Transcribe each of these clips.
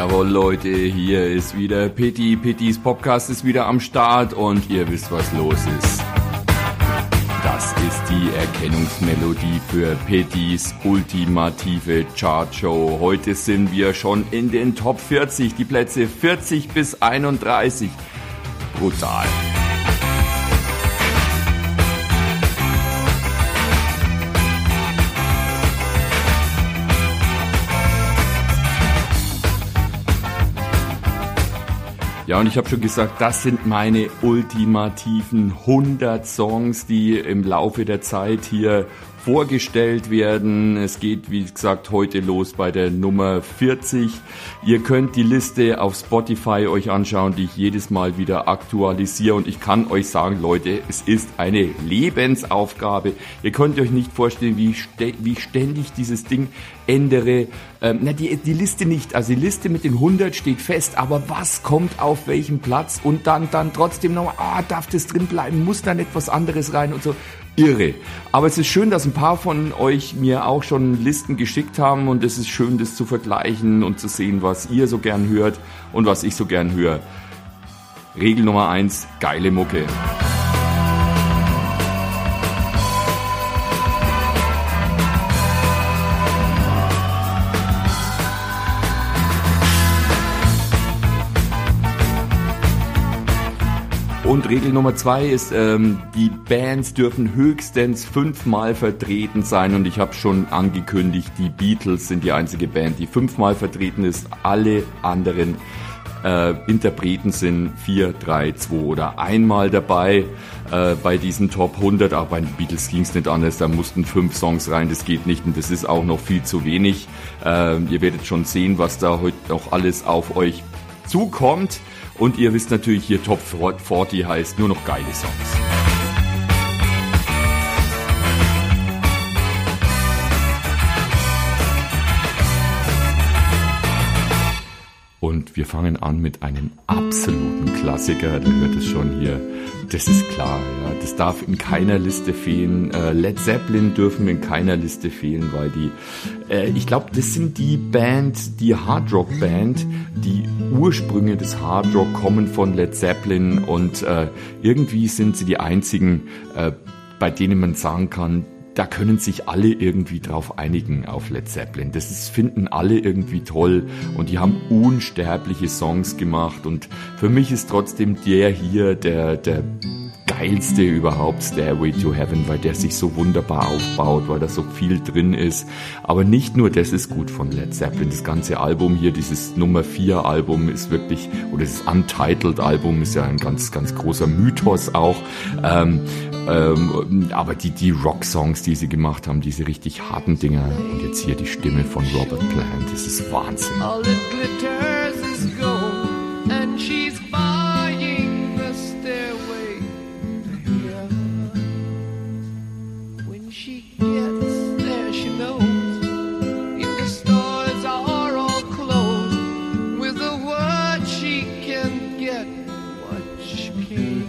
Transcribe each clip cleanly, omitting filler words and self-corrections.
Jawohl Leute, hier ist wieder Pitti. Pittis Podcast ist wieder am Start und ihr wisst, was los ist. Das ist die Erkennungsmelodie für Pittis ultimative Chartshow. Heute sind wir schon in den Top 40, die Plätze 40 bis 31. Brutal. Ja, und ich habe schon gesagt, das sind meine ultimativen 100 Songs, die im Laufe der Zeit hier vorgestellt werden. Es geht, wie gesagt, heute los bei der Nummer 40. Ihr könnt die Liste auf Spotify euch anschauen, die ich jedes Mal wieder aktualisiere. Und ich kann euch sagen, Leute, es ist eine Lebensaufgabe. Ihr könnt euch nicht vorstellen, wie ständig dieses Ding ändere. Die Liste nicht. Also die Liste mit den 100 steht fest. Aber was kommt auf welchen Platz? Und dann trotzdem noch, darf das drin bleiben? Muss dann etwas anderes rein und so? Irre. Aber es ist schön, dass ein paar von euch mir auch schon Listen geschickt haben und es ist schön, das zu vergleichen und zu sehen, was ihr so gern hört und was ich so gern höre. Regel Nummer 1, geile Mucke. Und Regel Nummer 2 ist, die Bands dürfen höchstens 5-mal vertreten sein. Und ich habe schon angekündigt, die Beatles sind die einzige Band, die 5-mal vertreten ist. Alle anderen Interpreten sind 4, 3, 2 oder einmal dabei bei diesen Top 100. Aber bei den Beatles ging es nicht anders, da mussten 5 Songs rein, das geht nicht und das ist auch noch viel zu wenig. Ihr werdet schon sehen, was da heute noch alles auf euch zukommt. Und ihr wisst natürlich, hier Top 40 heißt nur noch geile Songs. Und wir fangen an mit einem absoluten Klassiker, da hört es schon hier. Das ist klar, ja, das darf in keiner Liste fehlen. Led Zeppelin dürfen in keiner Liste fehlen, weil ich glaube, das sind die Band, die Hardrock-Band, die Ursprünge des Hardrock kommen von Led Zeppelin und irgendwie sind sie die einzigen, bei denen man sagen kann, da können sich alle irgendwie drauf einigen auf Led Zeppelin. Finden alle irgendwie toll und die haben unsterbliche Songs gemacht und für mich ist trotzdem der hier der geilste überhaupt, Stairway to Heaven, weil der sich so wunderbar aufbaut, weil da so viel drin ist. Aber nicht nur das ist gut von Led Zeppelin, das ganze Album hier, dieses Nummer 4 Album ist wirklich, oder das Untitled Album ist ja ein ganz, ganz großer Mythos auch. Aber die Rock-Songs, die sie gemacht haben, diese richtig harten Dinger, und jetzt hier die Stimme von Robert Plant, das ist Wahnsinn. All it glitters is gold, and she's buying the stairway to heaven. When she gets there, she knows if the stores are all closed, with a word she can get what she came.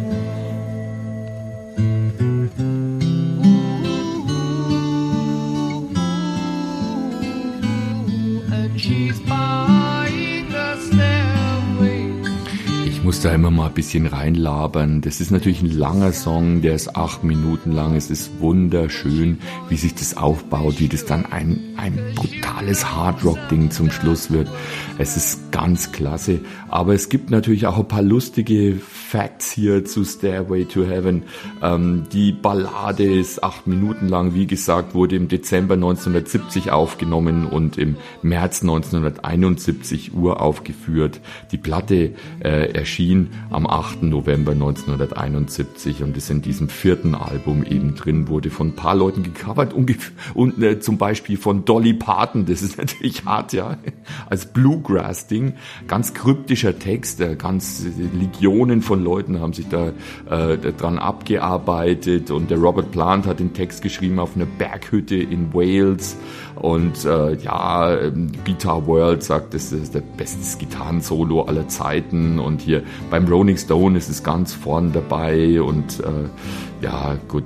Ich muss da immer mal ein bisschen reinlabern. Das ist natürlich ein langer Song, der ist 8 Minuten lang. Es ist wunderschön, wie sich das aufbaut, wie das dann ein brutales Hardrock-Ding zum Schluss wird. Es ist ganz klasse. Aber es gibt natürlich auch ein paar lustige Facts hier zu Stairway to Heaven. Die Ballade ist 8 Minuten lang. Wie gesagt, wurde im Dezember 1970 aufgenommen und im März 1971 uraufgeführt. Die Platte erschien am 8. November 1971 und ist in diesem 4. Album eben drin, wurde von ein paar Leuten gecovert und zum Beispiel von Dolly Parton, das ist natürlich hart, ja, als Bluegrass-Ding, ganz kryptischer Text, ganz Legionen von Leuten haben sich da dran abgearbeitet und der Robert Plant hat den Text geschrieben auf einer Berghütte in Wales und Guitar World sagt, das ist der beste Gitarrensolo aller Zeiten und hier beim Rolling Stone ist es ganz vorn dabei und ja gut,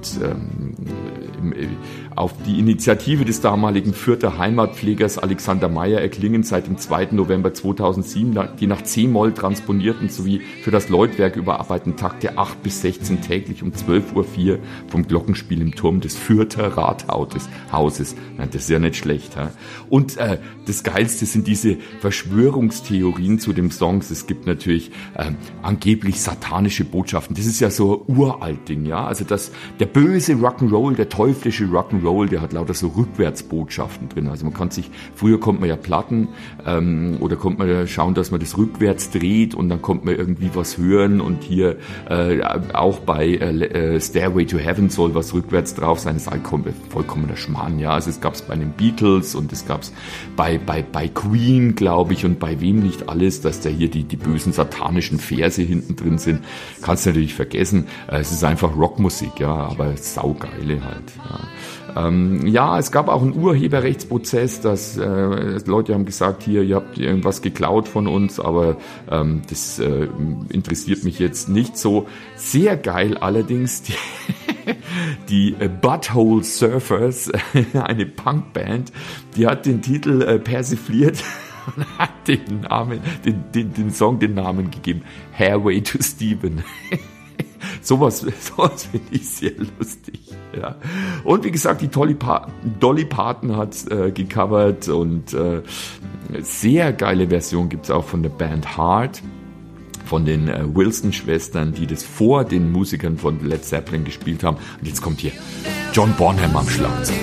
auf die Initiative des damaligen Fürther Heimatpflegers Alexander Meyer erklingen seit dem 2. November 2007 die nach C-Moll transponierten sowie für das Läutwerk überarbeiteten Takte 8 bis 16 täglich um 12:04 Uhr vom Glockenspiel im Turm des Fürther Rathauses. Na, das ist ja nicht schlecht. Ha? Und das Geilste sind diese Verschwörungstheorien zu dem Songs. Es gibt natürlich angeblich satanische Botschaften. Das ist ja so ein uralt Ding, ja. Also der böse Rock'n'Roll, der teuflische Rock'n'Roll, der hat lauter so Rückwärtsbotschaften drin. Also früher konnte man ja Platten oder konnte man ja schauen, dass man das rückwärts dreht und dann konnte man irgendwie was hören und hier auch bei Stairway to Heaven soll was rückwärts drauf sein. Das ist vollkommener Schmarrn, ja. Also es gab es bei den Beatles und es gab es bei Queen, glaube ich, und bei wem nicht alles, dass da hier die bösen satanischen Verse hinten drin sind. Kannst du natürlich vergessen. Es ist einfach Rockmusik, ja, aber saugeile halt. Ja, es gab auch einen Urheberrechtsprozess, dass Leute haben gesagt, hier, ihr habt irgendwas geklaut von uns, aber das interessiert mich jetzt nicht so. Sehr geil allerdings die Butthole Surfers, eine Punkband, die hat den Titel persifliert und hat den Song den Namen gegeben, Hairway to Steven. Sowas finde ich sehr lustig. Ja. Und wie gesagt, die Dolly Parton hat gecovert und sehr geile Version gibt es auch von der Band Heart, von den Wilson-Schwestern, die das vor den Musikern von Led Zeppelin gespielt haben. Und jetzt kommt hier John Bonham am Schlagzeug.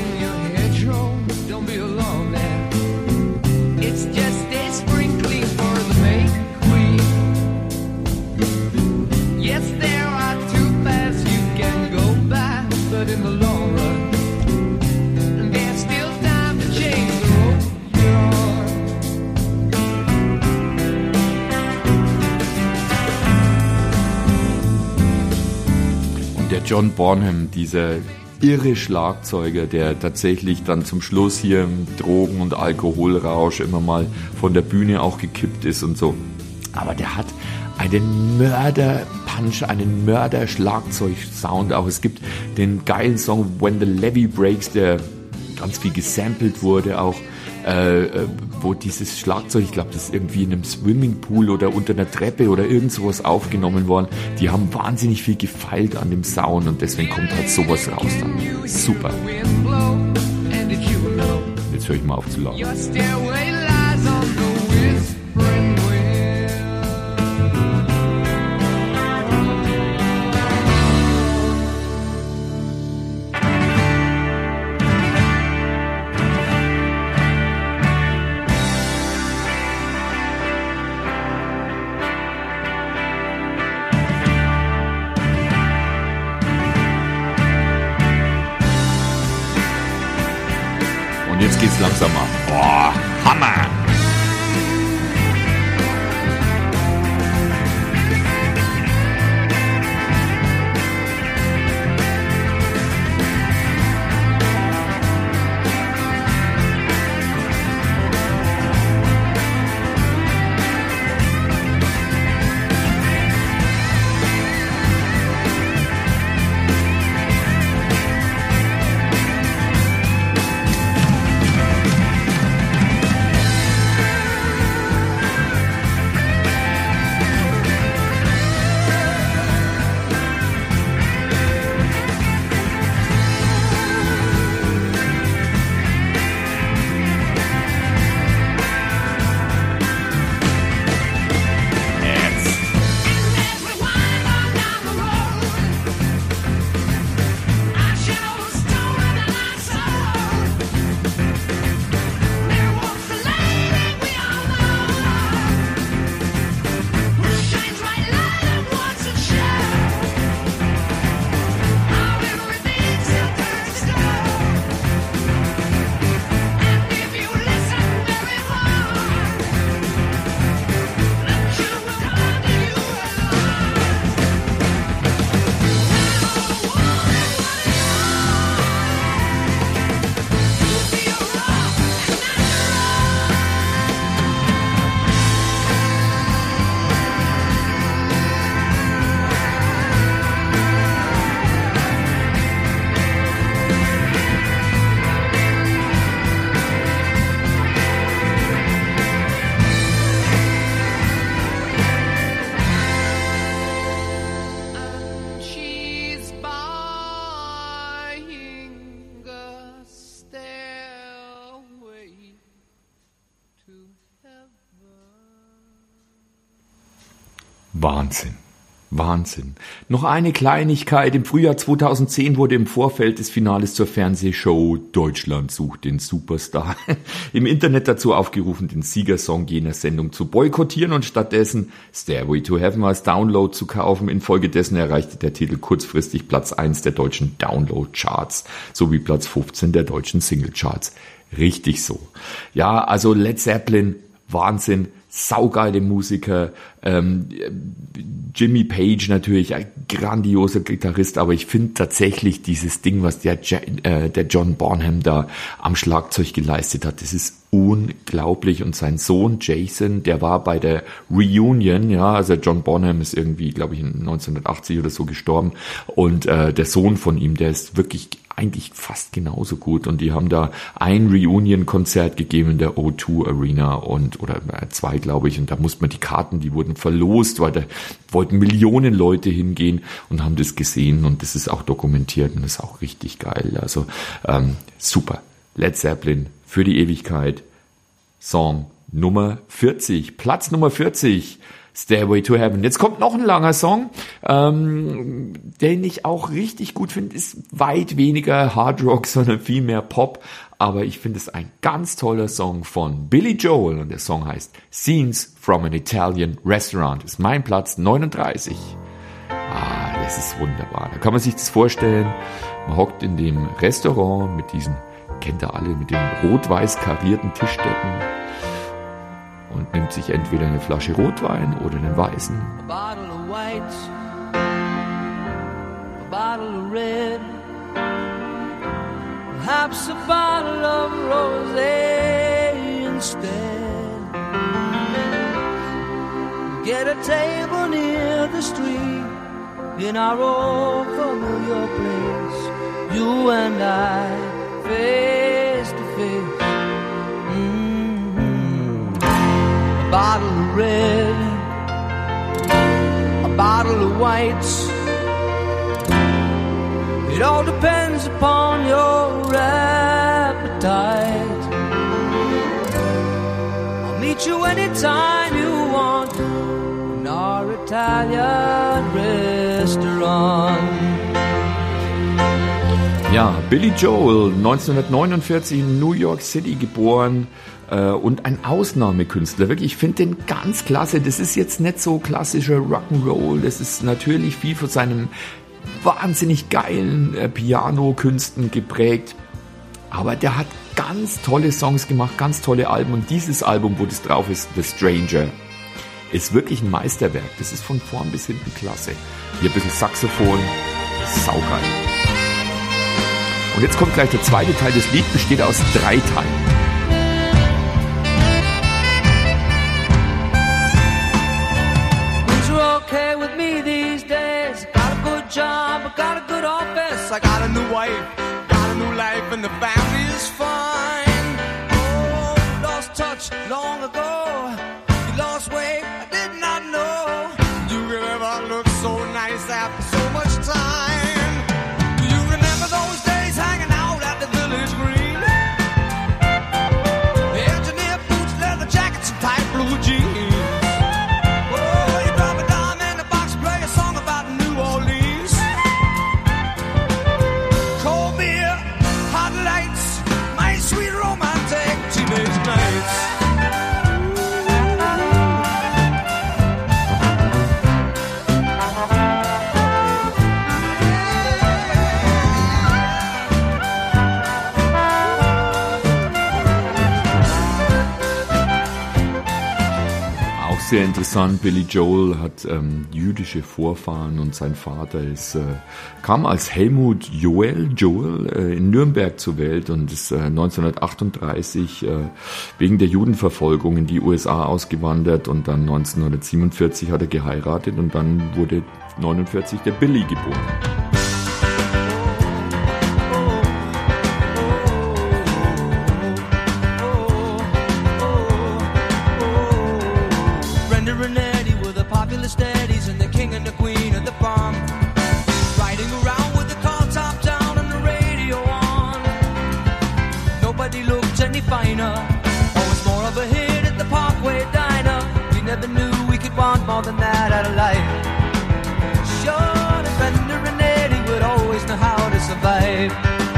John Bonham, dieser irre Schlagzeuger, der tatsächlich dann zum Schluss hier im Drogen- und Alkoholrausch immer mal von der Bühne auch gekippt ist und so. Aber der hat einen Mörder-Punch, einen Mörder-Schlagzeug-Sound auch. Es gibt den geilen Song When the Levee Breaks, der ganz viel gesampelt wurde auch, wo dieses Schlagzeug, ich glaube, das ist irgendwie in einem Swimmingpool oder unter einer Treppe oder irgend sowas aufgenommen worden. Die haben wahnsinnig viel gefeilt an dem Sound und deswegen kommt halt sowas raus dann. Super. Jetzt höre ich mal auf zu lachen. Jetzt geht's langsam ab. Boah, Hammer! Wahnsinn. Wahnsinn. Noch eine Kleinigkeit. Im Frühjahr 2010 wurde im Vorfeld des Finales zur Fernsehshow Deutschland sucht den Superstar im Internet dazu aufgerufen, den Siegersong jener Sendung zu boykottieren und stattdessen Stairway to Heaven als Download zu kaufen. Infolgedessen erreichte der Titel kurzfristig Platz 1 der deutschen Download-Charts sowie Platz 15 der deutschen Single-Charts. Richtig so. Ja, also Led Zeppelin, Wahnsinn. Saugeile Musiker, Jimmy Page natürlich, ein grandioser Gitarrist, aber ich finde tatsächlich dieses Ding, was der John Bonham da am Schlagzeug geleistet hat, das ist unglaublich. Und sein Sohn Jason, der war bei der Reunion, ja, also John Bonham ist irgendwie, glaube ich, 1980 oder so gestorben und der Sohn von ihm, der ist wirklich eigentlich fast genauso gut und die haben da ein Reunion-Konzert gegeben in der O2 Arena oder 2, glaube ich, und da musste man die Karten, die wurden verlost, weil da wollten Millionen Leute hingehen und haben das gesehen und das ist auch dokumentiert und das ist auch richtig geil, also super. Led Zeppelin für die Ewigkeit, Song Nummer 40, Platz Nummer 40, Stairway to Heaven. Jetzt kommt noch ein langer Song, den ich auch richtig gut finde. Ist weit weniger Hard Rock, sondern viel mehr Pop. Aber ich finde es ein ganz toller Song von Billy Joel. Und der Song heißt Scenes from an Italian Restaurant. Ist mein Platz 39. Das ist wunderbar. Da kann man sich das vorstellen. Man hockt in dem Restaurant mit diesen, kennt ihr alle, mit den rot-weiß karierten Tischdecken. Und nimmt sich entweder eine Flasche Rotwein oder einen weißen. A bottle of white, a bottle of red, perhaps a bottle of rosé instead. Get a table near the street in our old familiar place. You and I, face to face. A bottle of red, a bottle of white. It all depends upon your appetite. I'll meet you anytime you want in our Italian restaurant. Ja, Billy Joel, 1949 in New York City geboren. Und ein Ausnahmekünstler, wirklich, ich finde den ganz klasse. Das ist jetzt nicht so klassischer Rock'n'Roll, das ist natürlich viel von seinem wahnsinnig geilen Piano-Künsten geprägt, aber der hat ganz tolle Songs gemacht, ganz tolle Alben und dieses Album, wo das drauf ist, The Stranger, ist wirklich ein Meisterwerk. Das ist von vorn bis hinten klasse. Hier ein bisschen Saxophon, saugeil. Und jetzt kommt gleich der zweite Teil. Das Lied besteht aus 3 Teilen. Okay with me these days. Got a good job, I got a good office. I got a new wife, got a new life, and the family is fine. Oh, lost touch long ago. You lost weight, I did not know. You could ever look so nice after so much time. Do you remember those days hanging out at the Village Green? Engineer boots, leather jackets, and tight blue jeans. Sehr interessant, Billy Joel hat jüdische Vorfahren und sein Vater kam als Helmut Joel in Nürnberg zur Welt und ist 1938 wegen der Judenverfolgung in die USA ausgewandert und dann 1947 hat er geheiratet und dann wurde 1949 der Billy geboren. More than that out of life. vibe.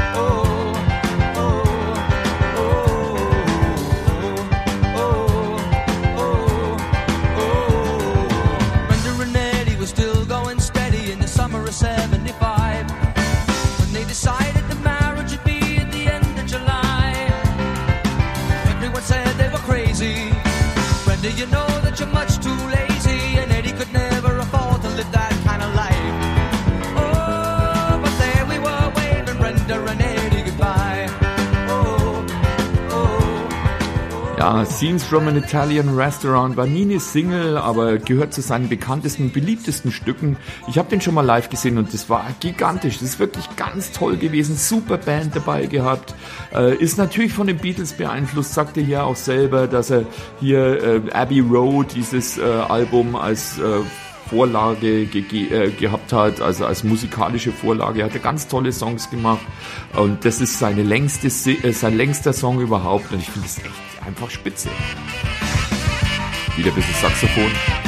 You know that you're much too lazy, and Eddie could never afford to live that kind of life. Oh, but there we were waving Brenda and Eddie goodbye. Oh, oh, oh. Ja, Scenes from an Italian Restaurant war nie eine Single, aber gehört zu seinen bekanntesten, beliebtesten Stücken. Ich habe den schon mal live gesehen und das war gigantisch. Das ist wirklich ganz toll gewesen. Super Band dabei gehabt. Ist natürlich von den Beatles beeinflusst, sagt er ja auch selber, dass er hier Abbey Road, dieses Album als Vorlage gehabt hat, also als musikalische Vorlage. Er hat ganz tolle Songs gemacht und das ist sein längster Song überhaupt und ich finde es echt einfach spitze. Wieder ein bisschen Saxophon.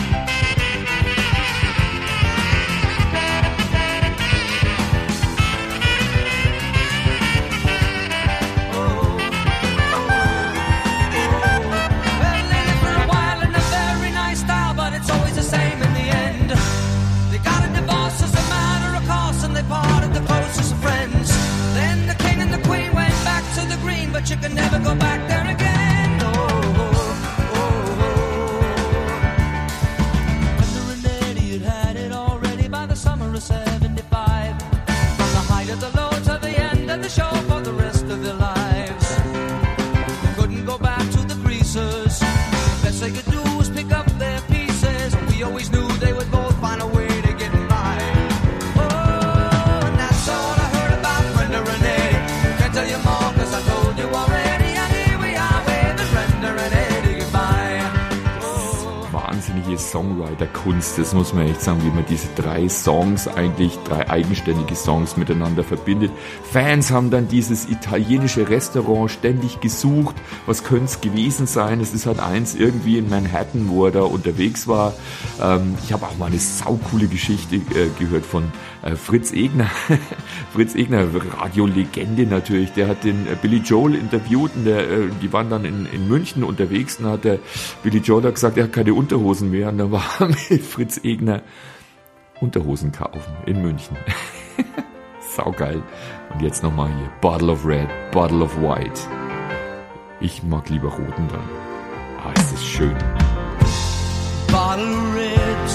But you can never go back there again. Oh, oh, oh, oh. Brenda and Eddie had it already by the summer of 75. From the height of the low to the end of the show for the rest of their lives. They couldn't go back to the creases. The best they could do was pick up their pieces. And we always knew they would both find a way to get by. Oh, and that's all I heard about Brenda and Eddie. Can't tell you more cause I told you already, and here we are with Brenda and Eddie goodbye. Oh. Wahnsinnige Songwriter-Kunst, das muss man echt sagen, wie man diese drei eigenständige Songs miteinander verbindet. Fans haben dann dieses italienische Restaurant ständig gesucht, was könnte es gewesen sein? Es ist halt eins irgendwie in Manhattan, wo er da unterwegs war. Ich habe auch mal eine saukoole Geschichte gehört von Fritz Egner. Fritz Egner, Radiolegende natürlich, der hat den Billy Joel interviewt und die waren dann in München unterwegs und hat der Billy Joel gesagt, er hat keine Unterhosen mehr und dann war er mit Fritz Egner Unterhosen kaufen in München. Saugeil. Und jetzt nochmal hier, Bottle of Red, Bottle of White. Ich mag lieber roten dann. Ah, ist das schön. Bottle of red,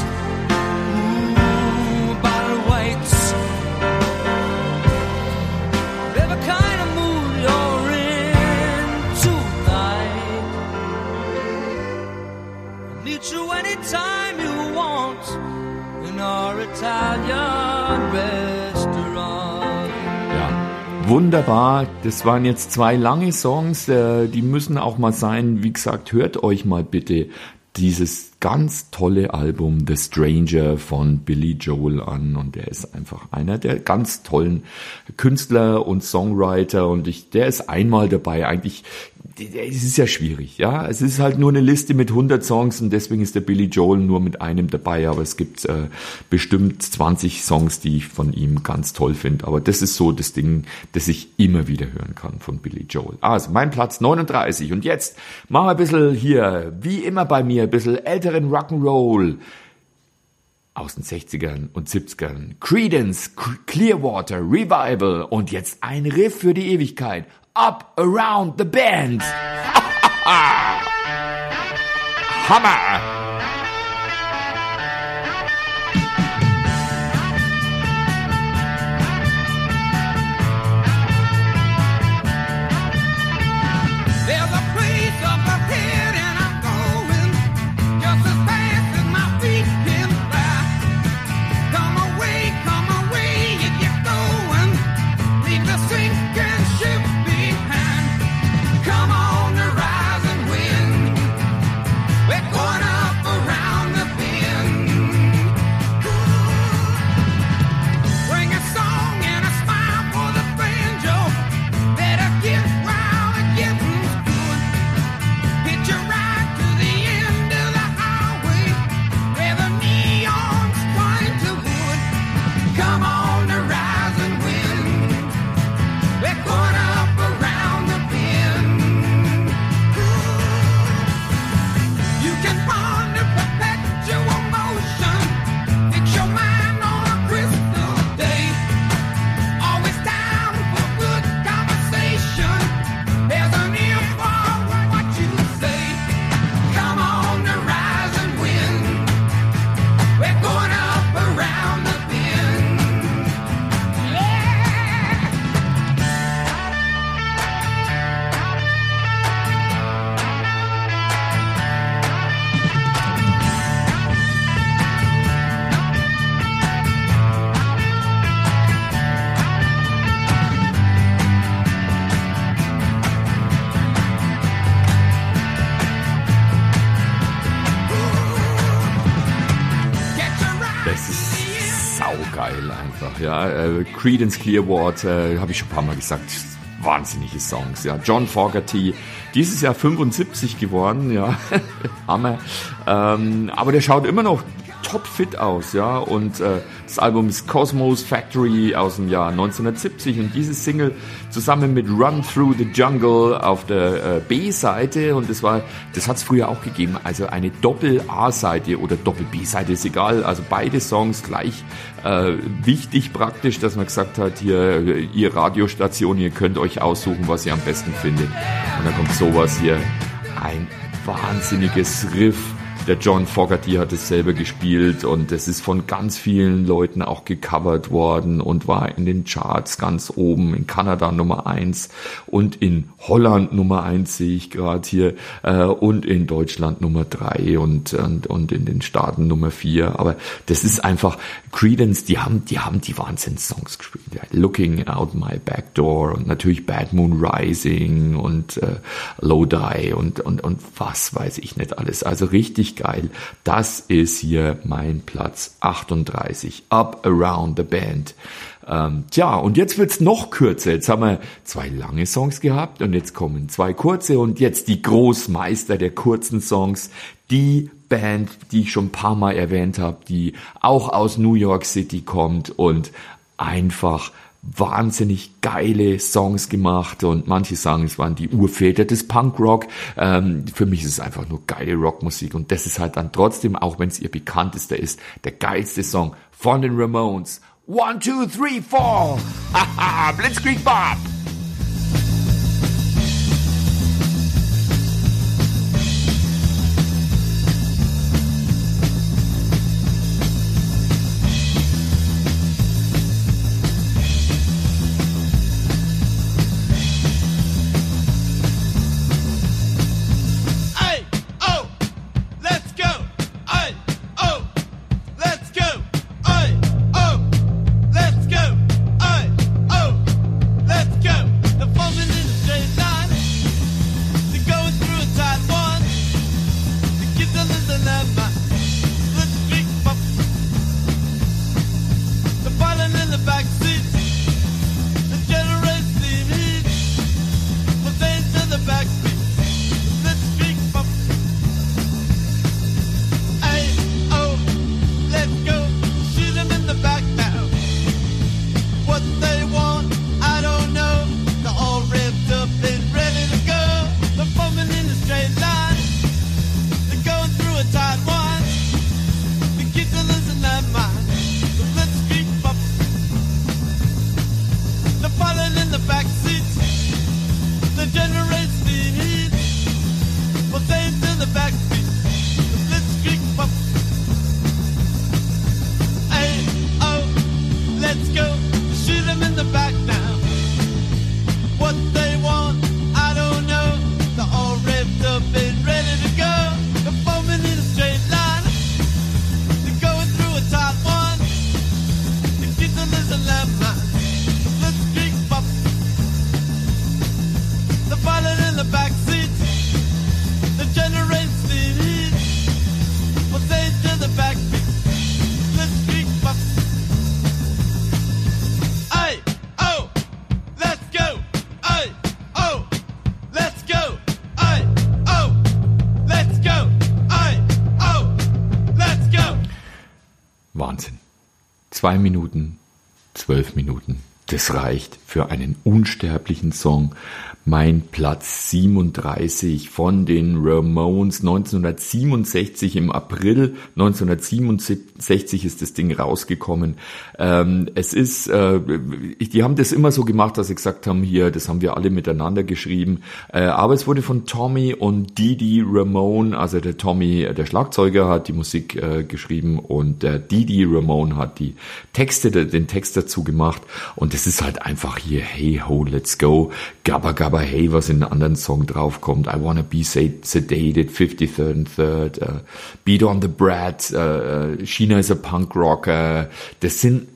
ooh, bottle of whites. Whatever kind of mood you're in tonight, I'll meet you anytime you want in our Italian restaurant. Ja, wunderbar. Das waren jetzt 2 lange Songs, die müssen auch mal sein. Wie gesagt, hört euch mal bitte dieses ganz tolle Album The Stranger von Billy Joel an und der ist einfach einer der ganz tollen Künstler und Songwriter und der ist einmal dabei. Eigentlich, es ist ja schwierig, ja. Es ist halt nur eine Liste mit 100 Songs und deswegen ist der Billy Joel nur mit einem dabei, aber es gibt bestimmt 20 Songs, die ich von ihm ganz toll finde. Aber das ist so das Ding, das ich immer wieder hören kann von Billy Joel. Also mein Platz 39 und jetzt machen wir ein bisschen hier, wie immer bei mir, ein bisschen älteren Rock'n'Roll aus den 60ern und 70ern. Creedence Clearwater Revival und jetzt ein Riff für die Ewigkeit. Up Around the Bend. Hammer! We're going up einfach, ja. Creedence Clearwater, habe ich schon ein paar Mal gesagt, wahnsinnige Songs, ja. John Fogerty, dieses Jahr 75 geworden, ja. Hammer. Aber der schaut immer noch topfit aus, ja, und das Album ist Cosmos Factory aus dem Jahr 1970 und diese Single zusammen mit Run Through the Jungle auf der B-Seite, und das hat es früher auch gegeben, also eine Doppel-A-Seite oder Doppel-B-Seite, ist egal, also beide Songs gleich wichtig praktisch, dass man gesagt hat, hier, ihr Radiostation, ihr könnt euch aussuchen, was ihr am besten findet, und dann kommt sowas hier, ein wahnsinniges Riff. Der John Fogerty hat es selber gespielt und es ist von ganz vielen Leuten auch gecovert worden und war in den Charts ganz oben, in Kanada Nummer 1 und in Holland Nummer 1 sehe ich gerade hier und in Deutschland Nummer 3 und in den Staaten Nummer 4. Aber das ist einfach, Creedence, die haben die Wahnsinns-Songs gespielt. Ja. Looking Out My Back Door und natürlich Bad Moon Rising und Lodi und was weiß ich nicht alles. Also richtig geil. Das ist hier mein Platz 38. Up Around the Band. Tja, und jetzt wird's noch kürzer. Jetzt haben wir 2 lange Songs gehabt und jetzt kommen 2 kurze und jetzt die Großmeister der kurzen Songs. Die Band, die ich schon ein paar Mal erwähnt habe, die auch aus New York City kommt und einfach wahnsinnig geile Songs gemacht und manche sagen, es waren die Urväter des Punkrock. Für mich ist es einfach nur geile Rockmusik und das ist halt dann trotzdem, auch wenn es ihr bekanntester ist, der geilste Song von den Ramones. 1, 2, 3, 4! Haha, Blitzkrieg Bob! Wahnsinn. 2 Minuten, 12 Minuten. Das reicht für einen unsterblichen Song. Mein Platz 37 von den Ramones 1967, im April 1967 ist das Ding rausgekommen. Es ist, die haben das immer so gemacht, dass sie gesagt haben, hier, das haben wir alle miteinander geschrieben. Aber es wurde von Tommy und Didi Ramone, also der Tommy, der Schlagzeuger, hat die Musik geschrieben und der Didi Ramone hat den Text dazu gemacht. Und es ist halt einfach hier, hey ho, let's go, Gabba Gabba Hey, was in einem anderen Song draufkommt, I Wanna Be Sedated, 53rd and Third, Beat on the Brat, China is a Punk Rocker, das sind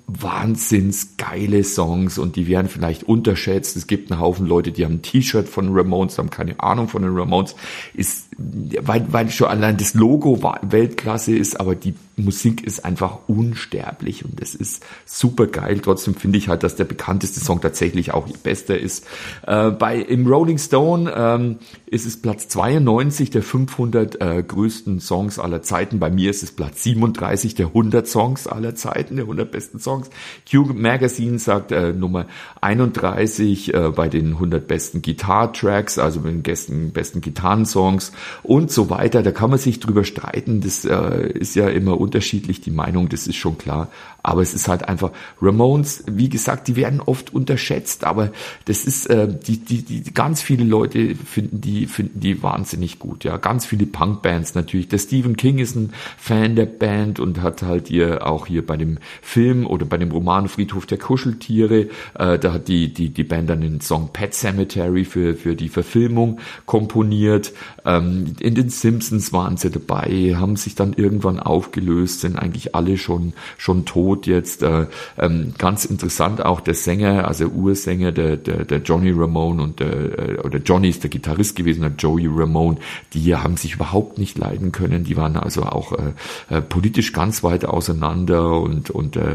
wahnsinns geile Songs und die werden vielleicht unterschätzt. Es gibt einen Haufen Leute, die haben ein T-Shirt von Ramones, haben keine Ahnung von den Ramones, weil schon allein das Logo Weltklasse ist, aber die Musik ist einfach unsterblich und das ist super geil. Trotzdem finde ich halt, dass der bekannteste Song tatsächlich auch ihr bester ist. Im Rolling Stone ist es Platz 92 der 500 größten Songs aller Zeiten. Bei mir ist es Platz 37 der 100 Songs aller Zeiten, der 100 besten Songs. Q Magazine sagt Nummer 31 bei den 100 besten Guitar-Tracks, also mit den besten Gitarrensongs und so weiter. Da kann man sich drüber streiten. Das ist ja immer unterschiedlich, die Meinung, das ist schon klar. Aber es ist halt einfach, Ramones, wie gesagt, die werden oft unterschätzt, aber das ist, die ganz viele Leute finden die wahnsinnig gut, ja. Ganz viele Punkbands natürlich. Der Stephen King ist ein Fan der Band und hat halt auch hier bei dem Film oder bei dem Roman Friedhof der Kuscheltiere, da hat die Band dann den Song Pet Cemetery für die Verfilmung komponiert. In den Simpsons waren sie dabei, haben sich dann irgendwann aufgelöst, sind eigentlich alle schon tot jetzt. Ganz interessant auch der Sänger, also Ursänger, der Johnny Ramone oder Johnny ist der Gitarrist gewesen, der Joey Ramone, die haben sich überhaupt nicht leiden können. Die waren also auch politisch ganz weit auseinander und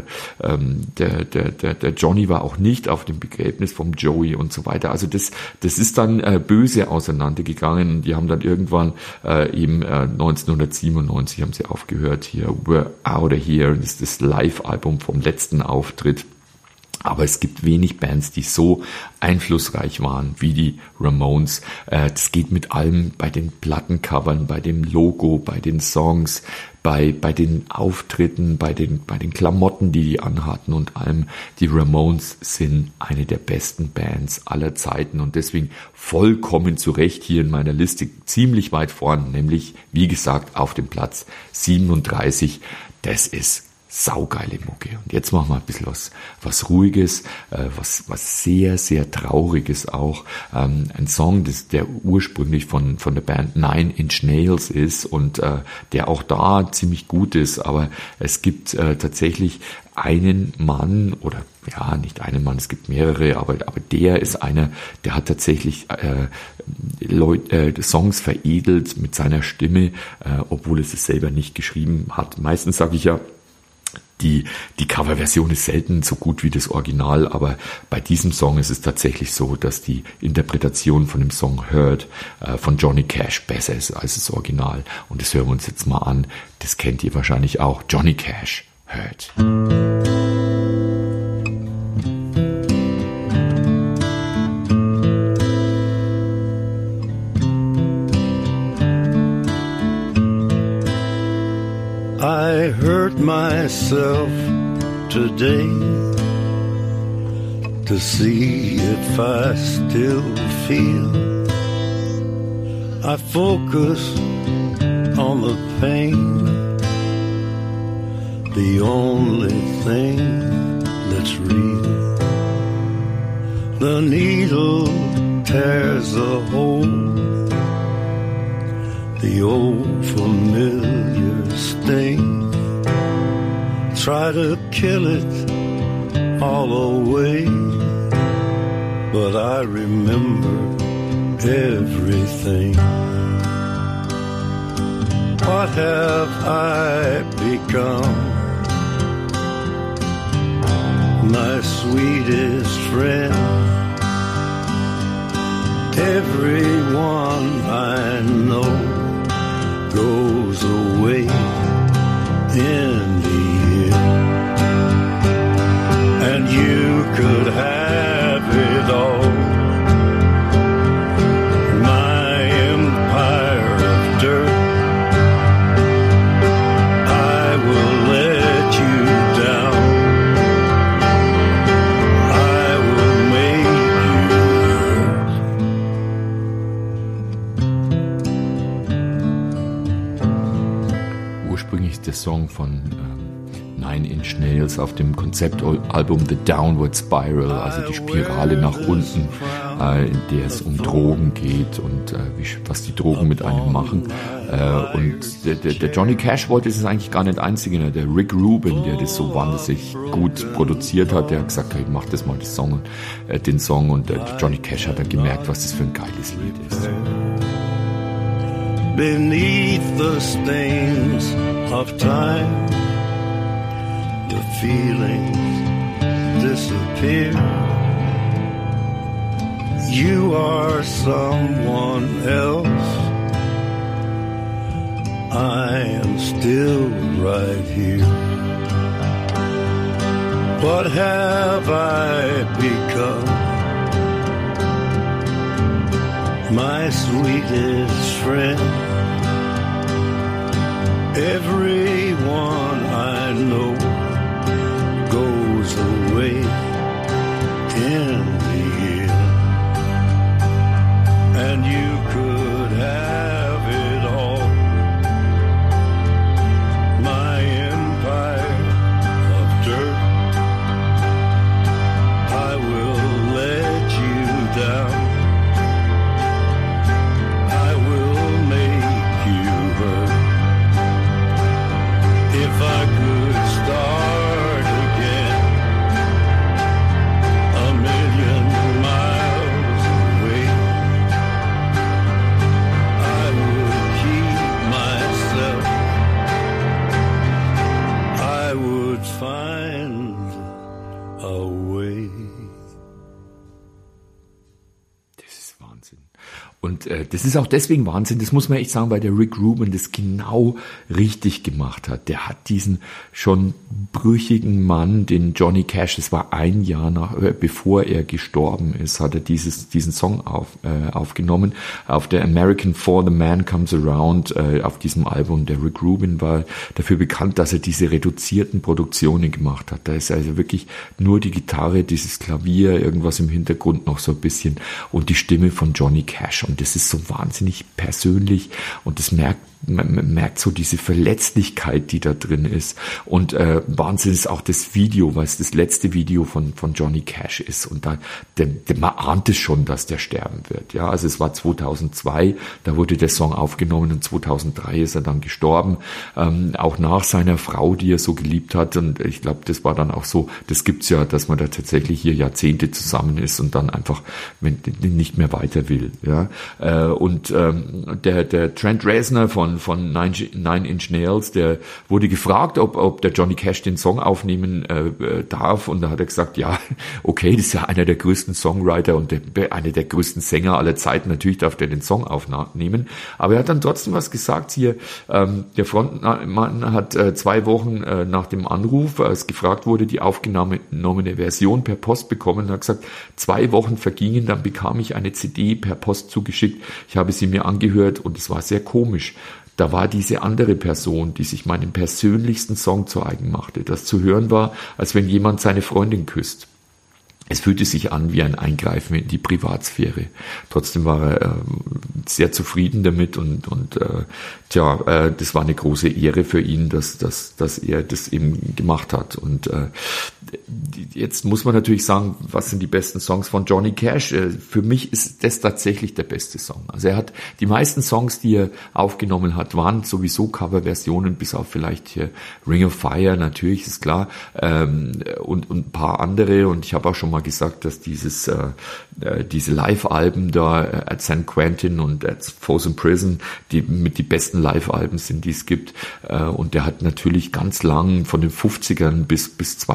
der Johnny war auch nicht auf dem Begräbnis vom Joey und so weiter. Also das ist dann böse auseinandergegangen. Die haben dann irgendwann eben 1997 haben sie aufgehört hier. We're Outta Here, das ist das Live-Album vom letzten Auftritt. Aber es gibt wenig Bands, die so einflussreich waren wie die Ramones. Das geht mit allem, bei den Plattencovern, bei dem Logo, bei den Songs, bei den Auftritten, bei den Klamotten, die anhatten und allem. Die Ramones sind eine der besten Bands aller Zeiten und deswegen vollkommen zu Recht hier in meiner Liste ziemlich weit vorn, nämlich, wie gesagt, auf dem Platz 37. Das ist saugeile Mucke. Und jetzt machen wir ein bisschen was Ruhiges, was sehr, sehr Trauriges auch. Ein Song, der ursprünglich von der Band Nine Inch Nails ist und der auch da ziemlich gut ist, aber es gibt tatsächlich einen Mann oder ja, nicht einen Mann, es gibt mehrere, aber der ist einer, der hat tatsächlich Songs veredelt mit seiner Stimme, obwohl es selber nicht geschrieben hat. Meistens sage ich ja, die Coverversion ist selten so gut wie das Original, aber bei diesem Song ist es tatsächlich so, dass die Interpretation von dem Song Hurt von Johnny Cash besser ist als das Original. Und das hören wir uns jetzt mal an. Das kennt ihr wahrscheinlich auch. Johnny Cash, Hurt. I hurt myself today to see if I still feel. I focus on the pain, the only thing that's real. The needle tears a hole, the old familiar sting. Try to kill it all away, but I remember everything. What have I become? My sweetest friend. Everyone I know goes away in the end, and you could have it all. My empire of dirt, I will let you down. I will make you hurt. Ursprünglich ist der Song von Nine Inch Nails auf dem Konzeptalbum The Downward Spiral, also die Spirale nach unten, in der es um Drogen geht und was die Drogen mit einem machen. Und der Johnny Cash wollte es eigentlich gar nicht einzige, ne? Der Rick Rubin, der das so wahnsinnig gut produziert hat, der hat gesagt, hey, mach das mal den Song und Johnny Cash hat dann gemerkt, was das für ein geiles Lied ist. Beneath the stains of time, the feelings disappear. You are someone else. I am still right here. What have I become? My sweetest friend. Everyone I know goes away in the end. And you could have it all. My empire of dirt. I will let you down. I will make you hurt. If I could start again, a million miles away, I would keep myself. I would find a way. Das ist Wahnsinn. Und das ist auch deswegen Wahnsinn, das muss man echt sagen, weil der Rick Rubin das genau richtig gemacht hat. Der hat diesen schon brüchigen Mann, den Johnny Cash, das war ein Jahr bevor er gestorben ist, hat er diesen Song aufgenommen. Auf der American For the Man Comes Around, auf diesem Album. Der Rick Rubin war dafür bekannt, dass er diese reduzierten Produktionen gemacht hat. Da ist also wirklich nur die Gitarre, dieses Klavier, irgendwas im Hintergrund noch so ein bisschen und die Stimme von Johnny Cash. Und das ist so wahnsinnig persönlich und das man merkt so diese Verletzlichkeit, die da drin ist. Und Wahnsinn ist auch das Video, weil es das letzte Video von Johnny Cash ist. Und da, man ahnt es schon, dass der sterben wird. Ja, also es war 2002, da wurde der Song aufgenommen und 2003 ist er dann gestorben. Auch nach seiner Frau, die er so geliebt hat. Und ich glaube, das war dann auch so, das gibt's ja, dass man da tatsächlich hier Jahrzehnte zusammen ist und dann einfach nicht mehr weiter will. Ja, und der Trent Reznor von Nine Inch Nails, der wurde gefragt, ob der Johnny Cash den Song aufnehmen darf, und da hat er gesagt, ja, okay, das ist ja einer der größten Songwriter und einer der größten Sänger aller Zeiten, natürlich darf der den Song aufnehmen, aber er hat dann trotzdem was gesagt hier, der Frontmann hat 2 Wochen nach dem Anruf, als gefragt wurde, die aufgenommene Version per Post bekommen und hat gesagt, 2 Wochen vergingen, dann bekam ich eine CD per Post zugeschickt, ich habe sie mir angehört und es war sehr komisch. Da war diese andere Person, die sich meinen persönlichsten Song zu eigen machte, das zu hören war, als wenn jemand seine Freundin küsst. Es fühlte sich an wie ein Eingreifen in die Privatsphäre. Trotzdem war er sehr zufrieden damit und das war eine große Ehre für ihn, dass er das eben gemacht hat. Und jetzt muss man natürlich sagen, was sind die besten Songs von Johnny Cash? Für mich ist das tatsächlich der beste Song. Also er hat die meisten Songs, die er aufgenommen hat, waren sowieso Coverversionen, bis auf vielleicht hier Ring of Fire, natürlich ist klar, und ein paar andere. Und ich habe auch schon mal gesagt, dass diese Live-Alben da at San Quentin und at Folsom Prison die mit die besten Live-Alben sind, die es gibt. Und der hat natürlich ganz lang von den 50ern bis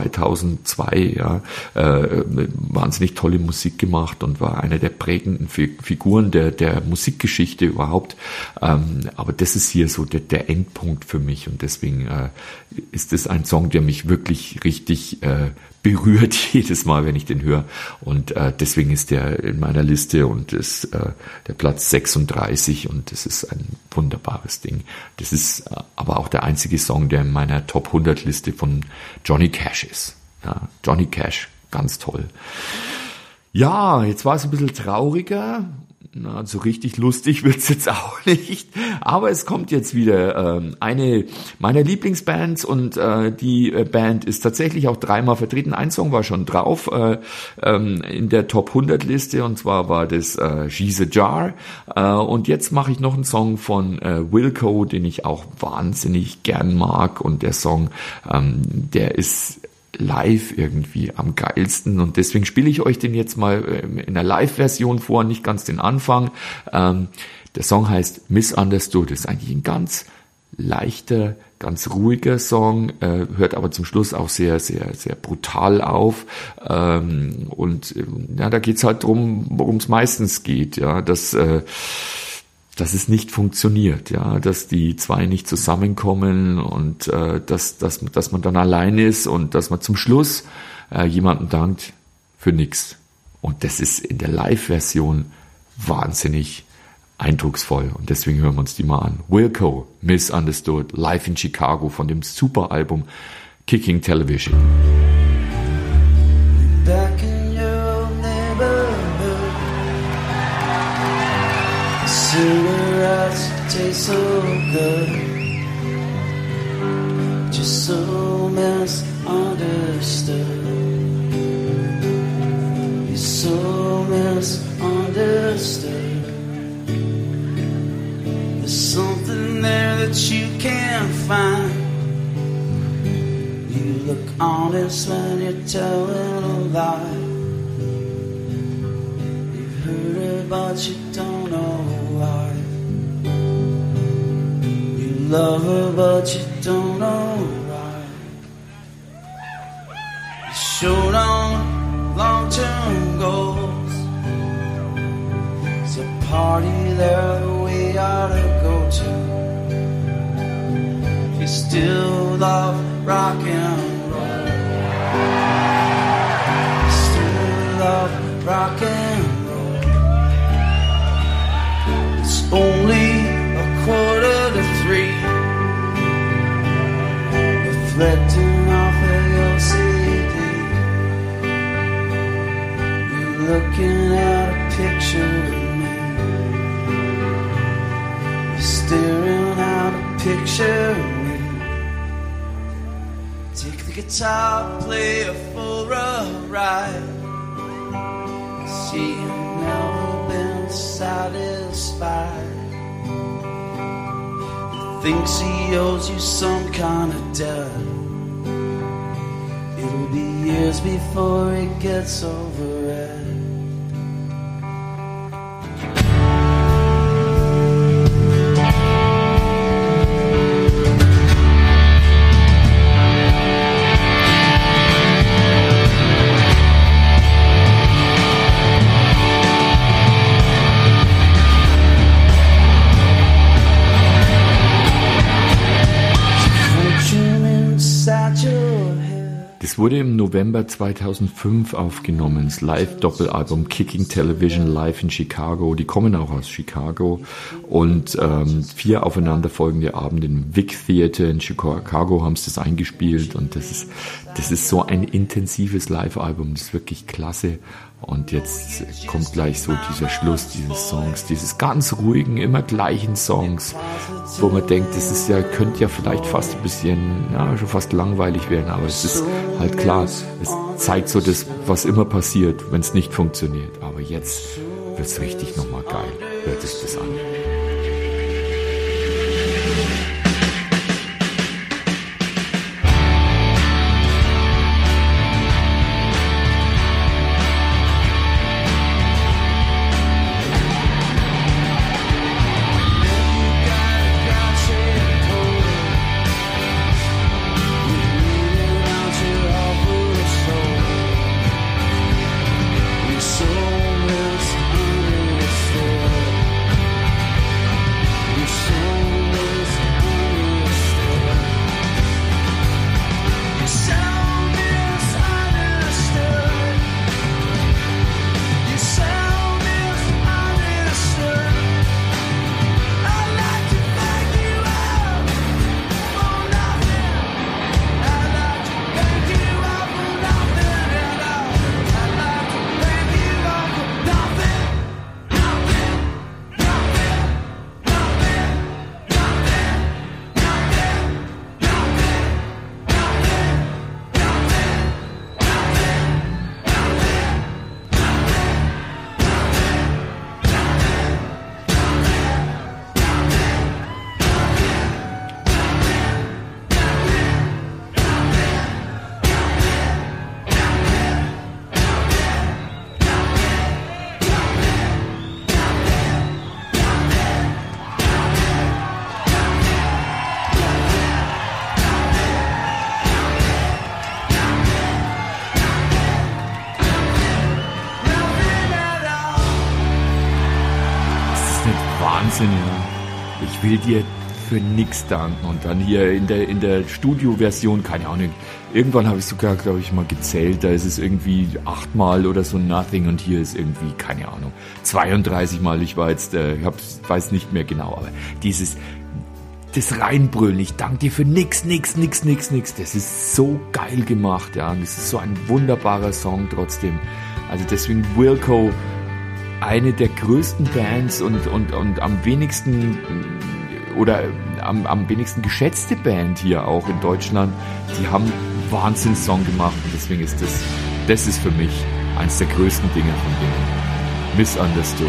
2002 wahnsinnig tolle Musik gemacht und war einer der prägenden Figuren der Musikgeschichte überhaupt. Aber das ist hier so der Endpunkt für mich und deswegen ist es ein Song, der mich wirklich richtig berührt jedes Mal, wenn ich den höre. Und deswegen ist der in meiner Liste und ist der Platz 36 und das ist ein wunderbares Ding. Das ist aber auch der einzige Song, der in meiner Top 100 Liste von Johnny Cash ist. Ja, Johnny Cash, ganz toll. Ja, jetzt war es ein bisschen trauriger. Na, so richtig lustig wird's jetzt auch nicht. Aber es kommt jetzt wieder eine meiner Lieblingsbands und die Band ist tatsächlich auch dreimal vertreten. Ein Song war schon drauf in der Top 100 Liste und zwar war das She's a Jar. Und jetzt mache ich noch einen Song von Wilco, den ich auch wahnsinnig gern mag. Und der Song, der ist live irgendwie am geilsten und deswegen spiele ich euch den jetzt mal in der Live-Version vor, nicht ganz den Anfang. Der Song heißt Misunderstood, ist eigentlich ein ganz leichter, ganz ruhiger Song, hört aber zum Schluss auch sehr, sehr, sehr brutal auf und ja, da geht's halt drum, worum es meistens geht, ja, dass es nicht funktioniert, ja, dass die zwei nicht zusammenkommen und dass man dann allein ist und dass man zum Schluss jemandem dankt für nichts. Und das ist in der Live-Version wahnsinnig eindrucksvoll und deswegen hören wir uns die mal an. Wilco, Misunderstood, live in Chicago von dem Superalbum Kicking Television. Back in your neighborhood, cigarettes taste so good, just so misunderstood. You're so misunderstood. There's something there that you can't find. You look honest when you're telling a lie. You've heard it but you don't know why. You love her but you don't know why. You showed on long-term goals. It's a party there that we ought to go to. If you still love rock and roll, you still love rock and roll. It's only 2:45. Reflecting off of your CD, you're looking at a picture of me. You're staring at a picture of me. Take the guitar, play it for a ride. See, you've never been satisfied. He thinks he owes you some kind of debt. It'll be years before he gets over it. Es wurde im November 2005 aufgenommen, das Live-Doppelalbum Kicking Television live in Chicago. Die kommen auch aus Chicago und 4 aufeinanderfolgende Abende im Vic Theater in Chicago haben sie das eingespielt und das ist so ein intensives Live-Album, das ist wirklich klasse. Und jetzt kommt gleich so dieser Schluss dieses Songs, dieses ganz ruhigen, immer gleichen Songs, wo man denkt, das ist ja, könnte ja vielleicht fast ein bisschen, ja, schon fast langweilig werden, aber es ist halt klar, es zeigt so das, was immer passiert, wenn es nicht funktioniert. Aber jetzt wird's richtig nochmal geil. Hört sich das an. So misunderstood. Wahnsinn, ja. Ich will dir für nix danken. Und dann hier in der Studio-Version, keine Ahnung, irgendwann habe ich sogar, glaube ich, mal gezählt, da ist es irgendwie 8-mal oder so Nothing und hier ist irgendwie, keine Ahnung, 32-mal. Ich war jetzt, weiß nicht mehr genau, aber das Reinbrüllen, ich danke dir für nix, das ist so geil gemacht, ja, und es ist so ein wunderbarer Song trotzdem. Also deswegen Wilco, eine der größten Bands und am wenigsten oder am wenigsten geschätzte Band hier auch in Deutschland, die haben einen Wahnsinnssong gemacht und deswegen ist das ist für mich eins der größten Dinge von denen. Misunderstood.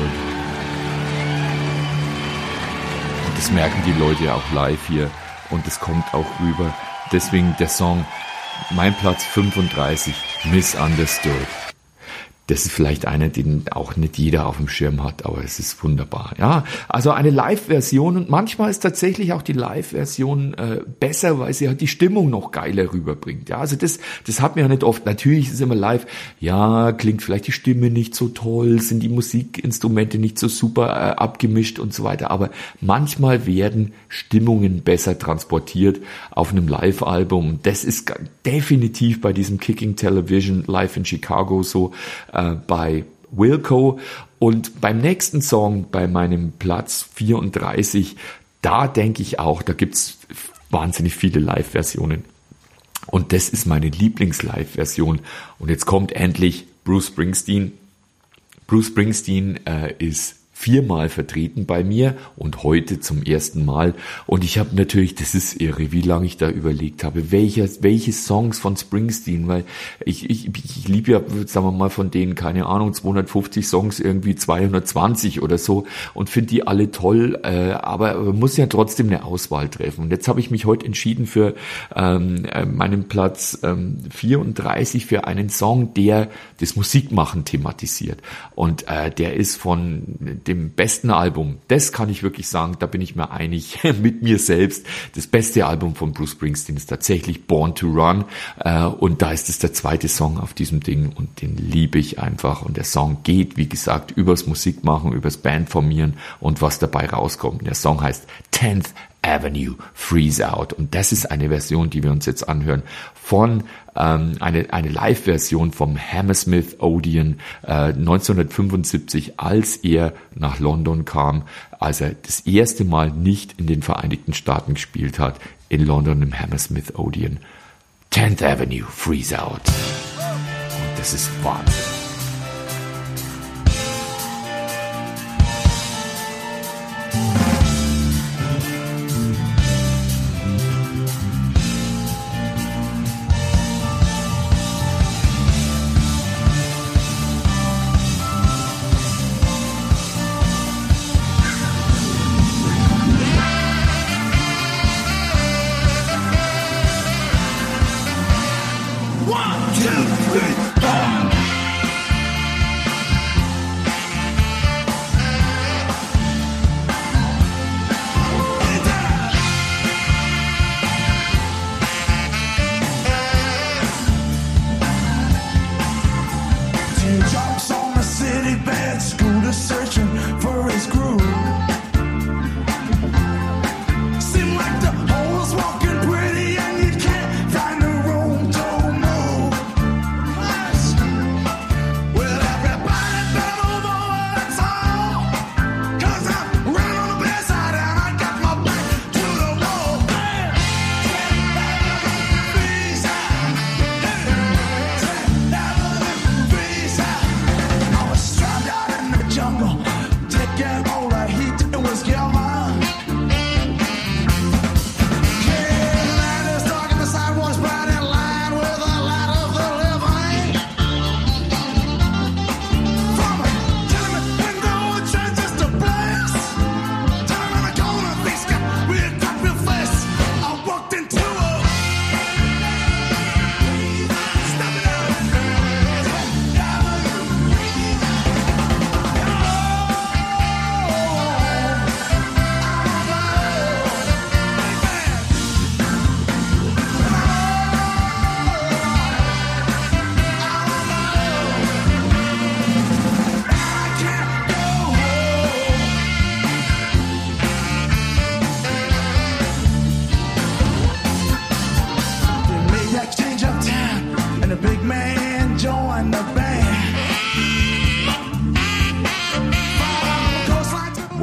Und das merken die Leute ja auch live hier und das kommt auch rüber. Deswegen der Song, mein Platz 35, Misunderstood. Das ist vielleicht einer, den auch nicht jeder auf dem Schirm hat, aber es ist wunderbar. Ja, also eine Live-Version und manchmal ist tatsächlich auch die Live-Version besser, weil sie halt die Stimmung noch geiler rüberbringt. Ja, also das hat mir ja nicht oft. Natürlich ist es immer live. Ja, klingt vielleicht die Stimme nicht so toll, sind die Musikinstrumente nicht so super abgemischt und so weiter. Aber manchmal werden Stimmungen besser transportiert auf einem Live-Album. Das ist definitiv bei diesem Kicking Television Live in Chicago so. Bei Wilco und beim nächsten Song, bei meinem Platz 34, da denke ich auch, da gibt's wahnsinnig viele Live-Versionen und das ist meine Lieblings-Live-Version und jetzt kommt endlich Bruce Springsteen. Bruce Springsteen ist 4-mal vertreten bei mir und heute zum ersten Mal. Und ich habe natürlich, das ist irre, wie lange ich da überlegt habe, welche Songs von Springsteen, weil ich liebe ja, sagen wir mal, von denen, keine Ahnung, 250 Songs, irgendwie 220 oder so und finde die alle toll, aber man muss ja trotzdem eine Auswahl treffen. Und jetzt habe ich mich heute entschieden für meinen Platz 34 für einen Song, der das Musikmachen thematisiert. Und der ist von dem besten Album, das kann ich wirklich sagen, da bin ich mir einig mit mir selbst. Das beste Album von Bruce Springsteen ist tatsächlich Born to Run und da ist es der zweite Song auf diesem Ding und den liebe ich einfach und der Song geht, wie gesagt, übers Musikmachen, übers Bandformieren und was dabei rauskommt. Der Song heißt 10th Avenue Freeze Out und das ist eine Version, die wir uns jetzt anhören von eine Live-Version vom Hammersmith Odeon 1975, als er nach London kam, als er das erste Mal nicht in den Vereinigten Staaten gespielt hat, in London im Hammersmith Odeon. 10th Avenue Freeze Out. Und das ist Wahnsinn.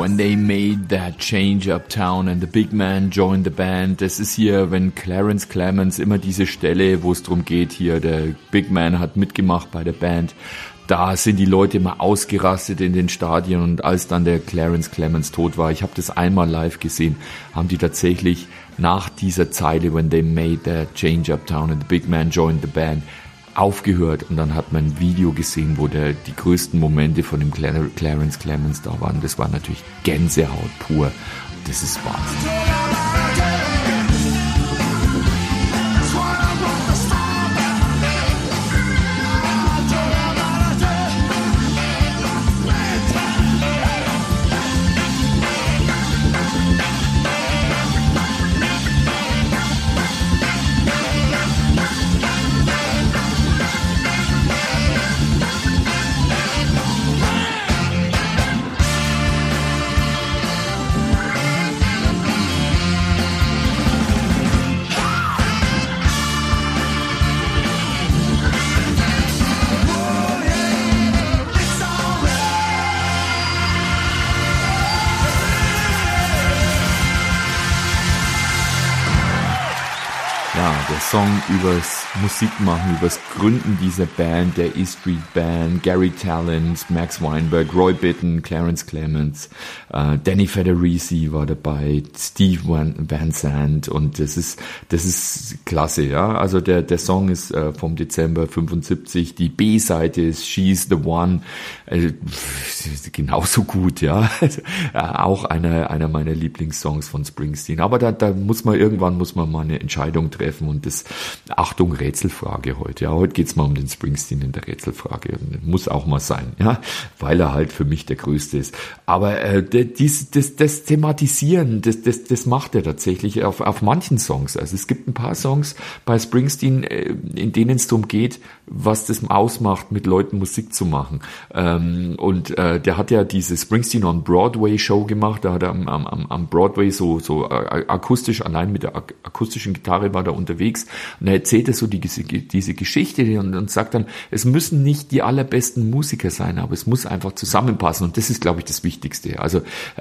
When they made that change uptown and the big man joined the band. Das ist hier, wenn Clarence Clemons, immer diese Stelle, wo es darum geht, hier der Big Man hat mitgemacht bei der Band. Da sind die Leute immer ausgerastet in den Stadien, und als dann der Clarence Clemons tot war, ich habe das einmal live gesehen, haben die tatsächlich nach dieser Zeile When they made that change uptown and the big man joined the band aufgehört, und dann hat man ein Video gesehen, wo die größten Momente von dem Clarence Clemons da waren. Das war natürlich Gänsehaut pur. Das ist Wahnsinn. Song übers Musikmachen, übers Gründen dieser Band, der E Street Band, Gary Talent, Max Weinberg, Roy Bittan, Clarence Clemons, Danny Federici war dabei, Steve Van Sant, und das ist klasse, ja. Also der Song ist vom Dezember 75, die B-Seite ist She's the One, genauso gut, ja. Auch einer meiner Lieblingssongs von Springsteen. Aber irgendwann muss man mal eine Entscheidung treffen, und das, Achtung, Rätselfrage heute. Ja, heute geht's mal um den Springsteen in der Rätselfrage. Muss auch mal sein, ja, weil er halt für mich der Größte ist. Aber das Thematisieren, das macht er tatsächlich auf manchen Songs. Also es gibt ein paar Songs bei Springsteen, in denen es darum geht, was das ausmacht, mit Leuten Musik zu machen. Und der hat ja diese Springsteen on Broadway Show gemacht. Da hat er am Broadway so akustisch, allein mit der akustischen Gitarre war er unterwegs, und er erzählt so diese Geschichte und sagt dann, es müssen nicht die allerbesten Musiker sein, aber es muss einfach zusammenpassen, und das ist, glaube ich, das Wichtigste. Also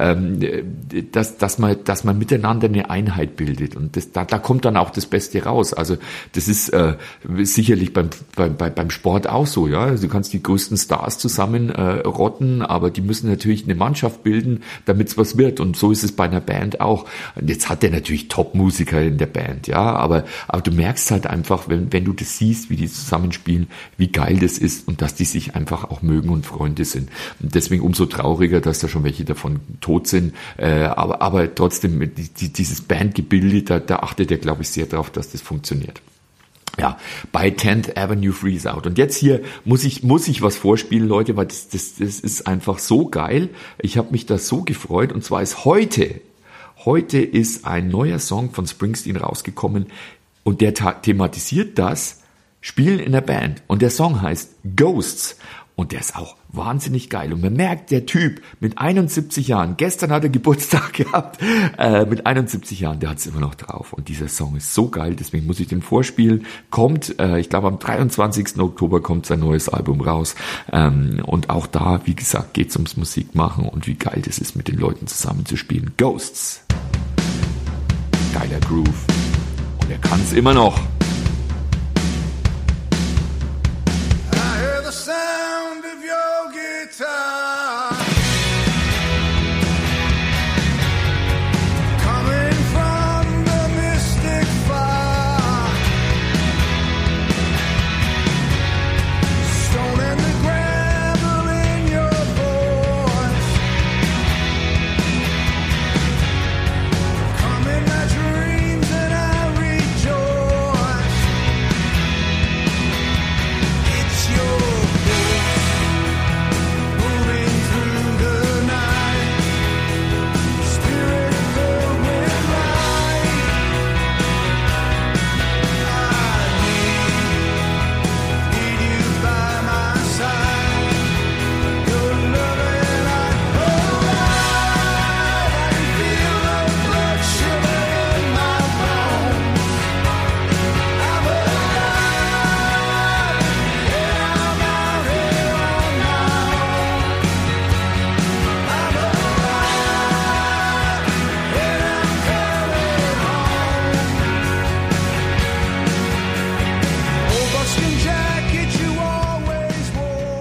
dass man miteinander eine Einheit bildet, und da kommt dann auch das Beste raus. Also das ist sicherlich beim Sport auch so, ja. Also du kannst die größten Stars zusammen rotten, aber die müssen natürlich eine Mannschaft bilden, damit es was wird, und so ist es bei einer Band auch. Und jetzt hat er natürlich Top-Musiker in der Band, ja, aber du merkst halt einfach, wenn du das siehst, wie die zusammenspielen, wie geil das ist, und dass die sich einfach auch mögen und Freunde sind. Und deswegen umso trauriger, dass da schon welche davon tot sind, aber trotzdem, dieses Bandgebilde, da achtet er, glaube ich, sehr drauf, dass das funktioniert. Ja, bei 10th Avenue Freeze-Out. Und jetzt hier muss ich was vorspielen, Leute, weil das ist einfach so geil. Ich habe mich da so gefreut, und zwar ist heute ist ein neuer Song von Springsteen rausgekommen, und der thematisiert das Spielen in der Band. Und der Song heißt Ghosts. Und der ist auch wahnsinnig geil. Und man merkt, der Typ mit 71 Jahren, gestern hat er Geburtstag gehabt, mit 71 Jahren, der hat es immer noch drauf. Und dieser Song ist so geil, deswegen muss ich den vorspielen. Kommt, ich glaube am 23. Oktober kommt sein neues Album raus. Und auch da, wie gesagt, geht's ums Musikmachen und wie geil das ist, mit den Leuten zusammen zu spielen. Ghosts. Geiler Groove. Und er kann es immer noch. Come in my dreams and I rejoice.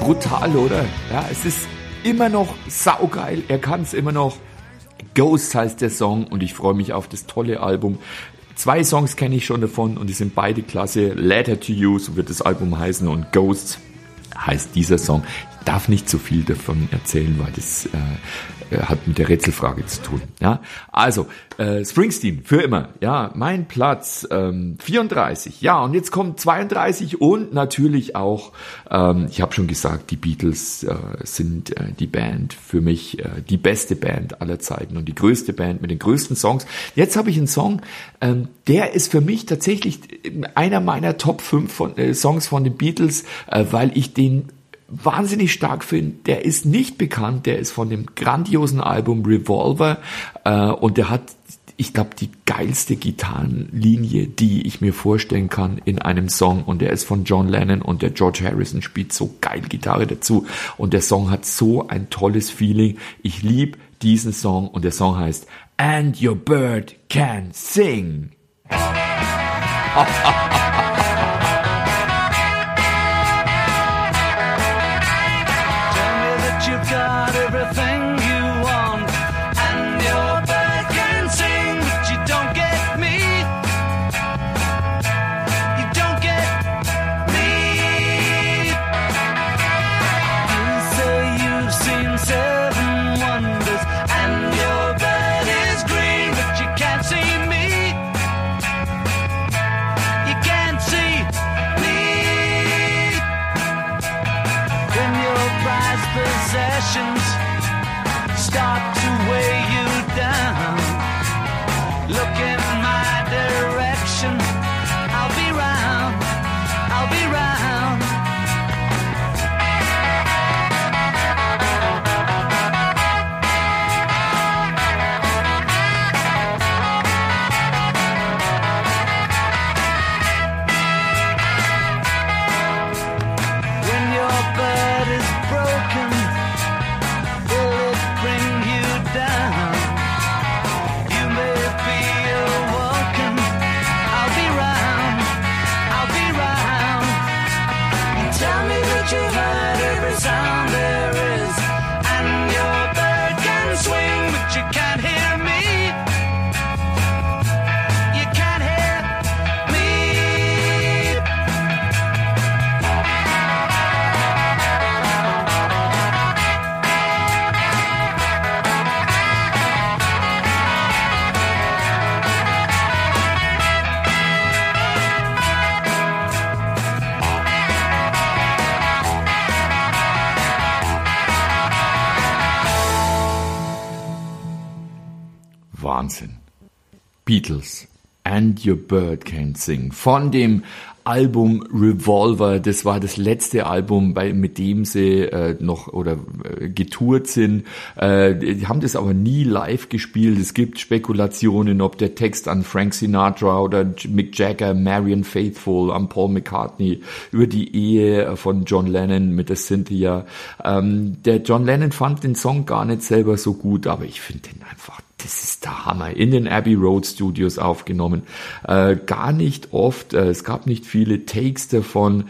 Brutal, oder? Ja, es ist immer noch saugeil. Er kann es immer noch. Ghosts heißt der Song und ich freue mich auf das tolle Album. 2 Songs kenne ich schon davon und die sind beide klasse. Letter to You, so wird das Album heißen, und Ghosts heißt dieser Song. Ich darf nicht so viel davon erzählen, weil das hat mit der Rätselfrage zu tun. Ja, also Springsteen für immer. Ja, mein Platz 34. Ja, und jetzt kommt 32 und natürlich auch. Ich habe schon gesagt, die Beatles sind die Band für mich, die beste Band aller Zeiten und die größte Band mit den größten Songs. Jetzt habe ich einen Song, der ist für mich tatsächlich einer meiner Top 5 Songs von den Beatles, weil ich den wahnsinnig stark finde. Der ist nicht bekannt, der ist von dem grandiosen Album Revolver und der hat, ich glaube, die geilste Gitarrenlinie, die ich mir vorstellen kann in einem Song, und der ist von John Lennon und der George Harrison spielt so geil Gitarre dazu und der Song hat so ein tolles Feeling. Ich liebe diesen Song und der Song heißt And Your Bird Can Sing. You've got everything you want, and your bird can sing, but you don't get me. You don't get me. You say you've seen 7 wonders, and your bird is green, but you can't see me. You can't see me. When your prized possessions start to weigh you down, look in my direction. I'll be round, I'll be round. When your bird is broken, will it bring you down? You may be awoken. I'll be round, I'll be round. You tell me that you've heard every sound there is, and your bird can swing, but you can't hear me. You can't hear me. Wahnsinn. Beatles, And Your Bird Can Sing, von dem Album Revolver. Das war das letzte Album, mit dem sie getourt sind. Die haben das aber nie live gespielt. Es gibt Spekulationen, ob der Text an Frank Sinatra oder Mick Jagger, Marianne Faithfull, an Paul McCartney, über die Ehe von John Lennon mit der Cynthia. Der John Lennon fand den Song gar nicht selber so gut, aber ich finde den einfach, das ist der Hammer. In den Abbey Road Studios aufgenommen. Gar nicht oft. Es gab nicht viele Takes davon.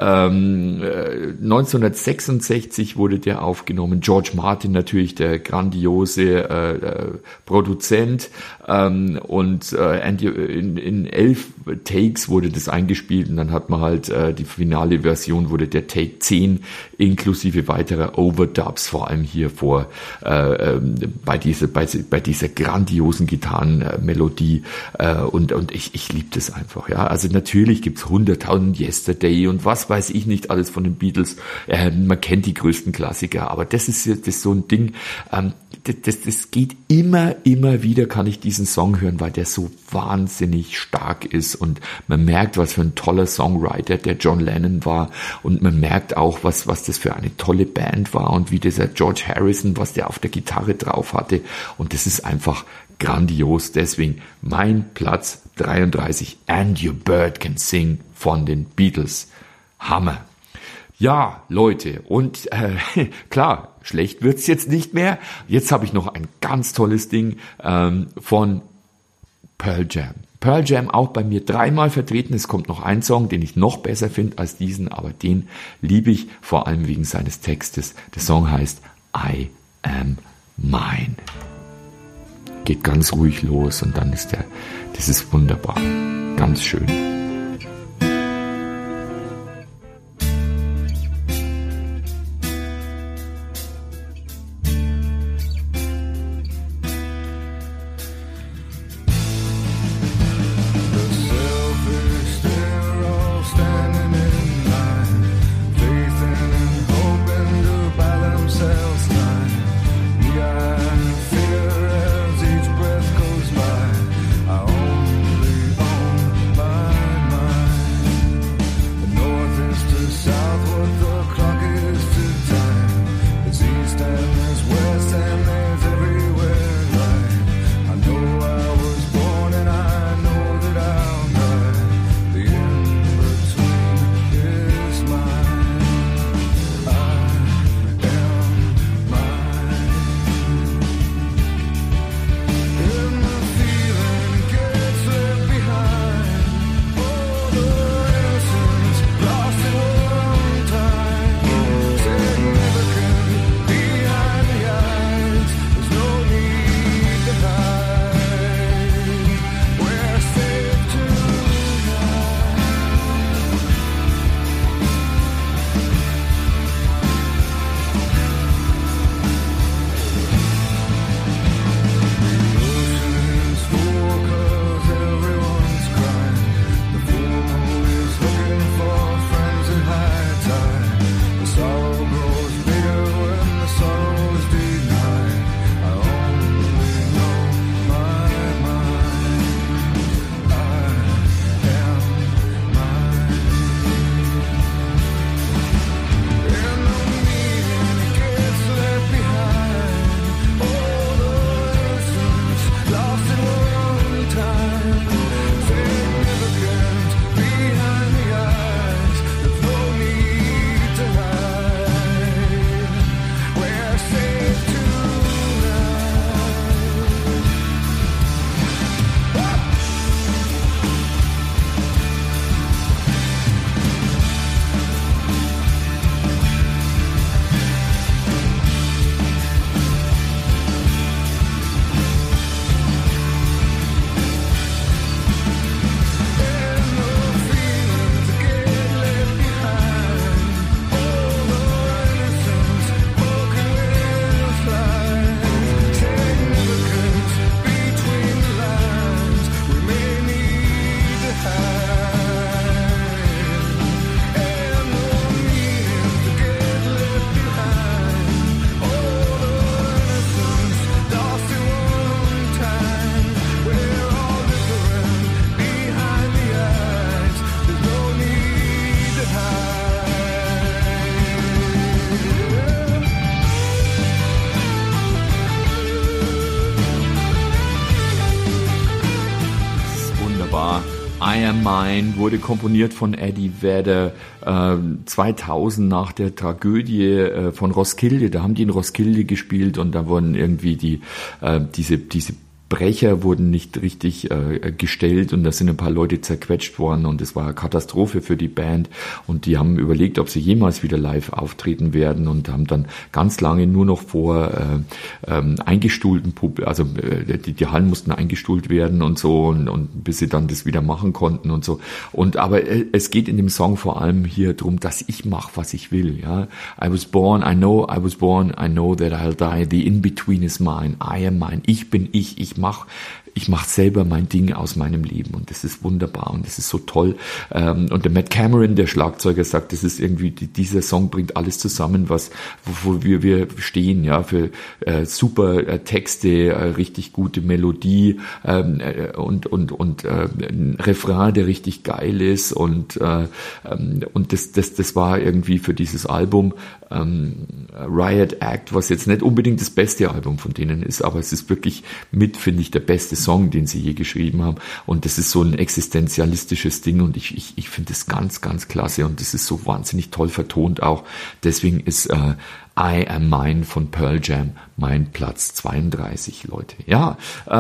1966 wurde der aufgenommen. George Martin natürlich, der grandiose Produzent. Und in 11 Takes wurde das eingespielt und dann hat man halt die finale Version, wurde der Take 10 inklusive weiterer Overdubs, vor allem hier bei dieser grandiosen Gitarrenmelodie und ich liebe das einfach. Ja, also natürlich gibt's 100.000 Yesterday und was weiß ich nicht alles von den Beatles. Man kennt die größten Klassiker, aber das ist so ein Ding. Das geht immer wieder, kann ich diesen Song hören, weil der so wahnsinnig stark ist und man merkt, was für ein toller Songwriter der John Lennon war und man merkt auch, was das für eine tolle Band war und wie dieser George Harrison, was der auf der Gitarre drauf hatte, und das ist einfach grandios. Deswegen mein Platz 33, And Your Bird Can Sing von den Beatles. Hammer. Ja, Leute, und klar, schlecht wird's jetzt nicht mehr. Jetzt habe ich noch ein ganz tolles Ding von Pearl Jam. Pearl Jam auch bei mir 3-mal vertreten. Es kommt noch ein Song, den ich noch besser finde als diesen, aber den liebe ich vor allem wegen seines Textes. Der Song heißt I Am Mine. Geht ganz ruhig los und dann das ist wunderbar. Ganz schön. I Am Mine wurde komponiert von Eddie Vedder 2000 nach der Tragödie von Roskilde. Da haben die in Roskilde gespielt und da wurden irgendwie diese Brecher wurden nicht richtig gestellt und da sind ein paar Leute zerquetscht worden und es war eine Katastrophe für die Band und die haben überlegt, ob sie jemals wieder live auftreten werden und haben dann ganz lange nur noch vor eingestuhlten also die Hallen mussten eingestuhlt werden und so und bis sie dann das wieder machen konnten und so. Aber es geht in dem Song vor allem hier drum, dass ich mache, was ich will. Ja, I was born, I know that I'll die. The in-between is mine. I am mine. Ich bin ich mach selber mein Ding aus meinem Leben und das ist wunderbar und das ist so toll. Und der Matt Cameron, der Schlagzeuger, sagt, das ist irgendwie, dieser Song bringt alles zusammen, wofür wir stehen, ja, für super Texte, richtig gute Melodie und ein Refrain, der richtig geil ist und das war irgendwie für dieses Album Riot Act, was jetzt nicht unbedingt das beste Album von denen ist, aber es ist wirklich mit, finde ich, der beste Song, den sie je geschrieben haben und das ist so ein existenzialistisches Ding und ich finde das ganz, ganz klasse und das ist so wahnsinnig toll vertont auch. Deswegen ist I Am Mine von Pearl Jam, mein Platz 32, Leute. Ja,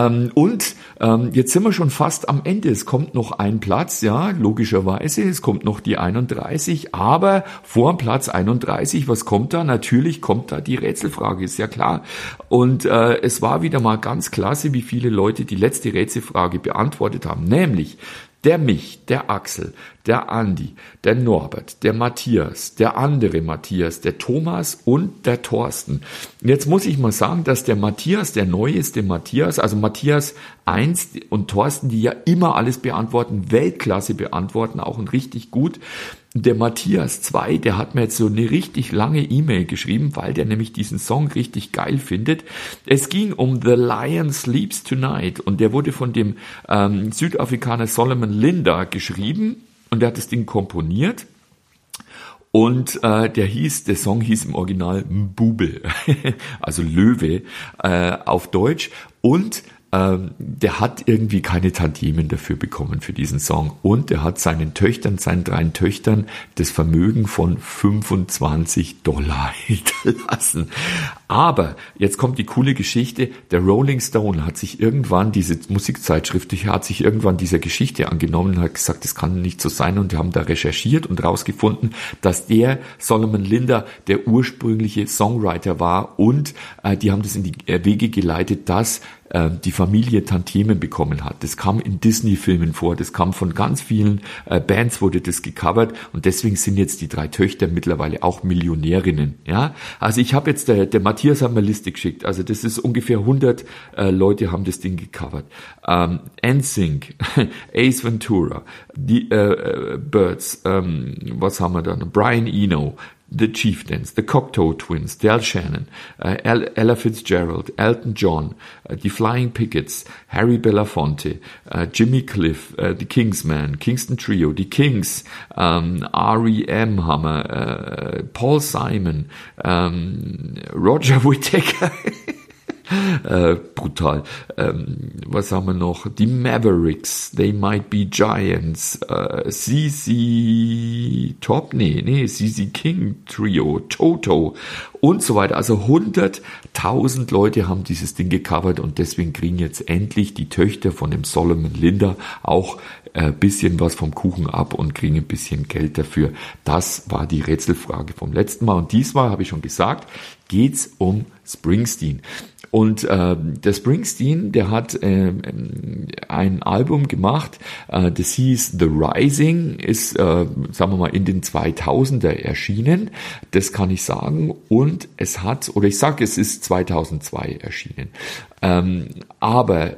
jetzt sind wir schon fast am Ende. Es kommt noch ein Platz, ja, logischerweise. Es kommt noch die 31, aber vor Platz 31, was kommt da? Natürlich kommt da die Rätselfrage, ist ja klar. Und es war wieder mal ganz klasse, wie viele Leute die letzte Rätselfrage beantwortet haben, nämlich der Mich, der Axel, der Andi, der Norbert, der Matthias, der andere Matthias, der Thomas und der Thorsten. Jetzt muss ich mal sagen, dass der Matthias, der neueste Matthias, also Matthias 1 und Thorsten, die ja immer alles beantworten, Weltklasse beantworten, auch und richtig gut. Der Matthias 2, der hat mir jetzt so eine richtig lange E-Mail geschrieben, weil der nämlich diesen Song richtig geil findet. Es ging um The Lion Sleeps Tonight und der wurde von dem Südafrikaner Solomon Linda geschrieben und der hat das Ding komponiert. Und der Song hieß im Original Mbube, also Löwe auf Deutsch. Und der hat irgendwie keine Tantiemen dafür bekommen für diesen Song. Und er hat seinen 3 Töchtern das Vermögen von $25 hinterlassen. Aber jetzt kommt die coole Geschichte. Der Rolling Stone hat sich irgendwann, diese Musikzeitschrift, hat sich irgendwann dieser Geschichte angenommen und hat gesagt, das kann nicht so sein. Und die haben da recherchiert und rausgefunden, dass der Solomon Linda der ursprüngliche Songwriter war. Und die haben das in die Wege geleitet, dass die Familie Tantiemen bekommen hat. Das kam in Disney-Filmen vor, das kam von ganz vielen Bands, wurde das gecovert und deswegen sind jetzt die 3 Töchter mittlerweile auch Millionärinnen. Ja, also ich habe jetzt, der Matthias hat mir eine Liste geschickt, also das ist ungefähr 100 Leute haben das Ding gecovert. NSYNC, Ace Ventura, die Birds, was haben wir dann? Brian Eno, The Chieftains, The Cocteau Twins, Del Shannon, Ella Fitzgerald, Elton John, die Flying Pickets, Harry Belafonte, Jimmy Cliff, The Kingsmen, Kingston Trio, die Kings, R.E.M. haben wir, Paul Simon, Roger Whittaker, brutal. Was haben wir noch? Die Mavericks, They Might Be Giants, CC Top, CC King Trio, Toto und so weiter. Also 100.000 Leute haben dieses Ding gecovert und deswegen kriegen jetzt endlich die Töchter von dem Solomon Linda auch ein bisschen was vom Kuchen ab und kriegen ein bisschen Geld dafür. Das war die Rätselfrage vom letzten Mal und diesmal, habe ich schon gesagt, geht's um Springsteen. Und der Springsteen, der hat ein Album gemacht, das hieß The Rising, ist, sagen wir mal, in den 2000er erschienen, das kann ich sagen. Und es ist 2002 erschienen. Aber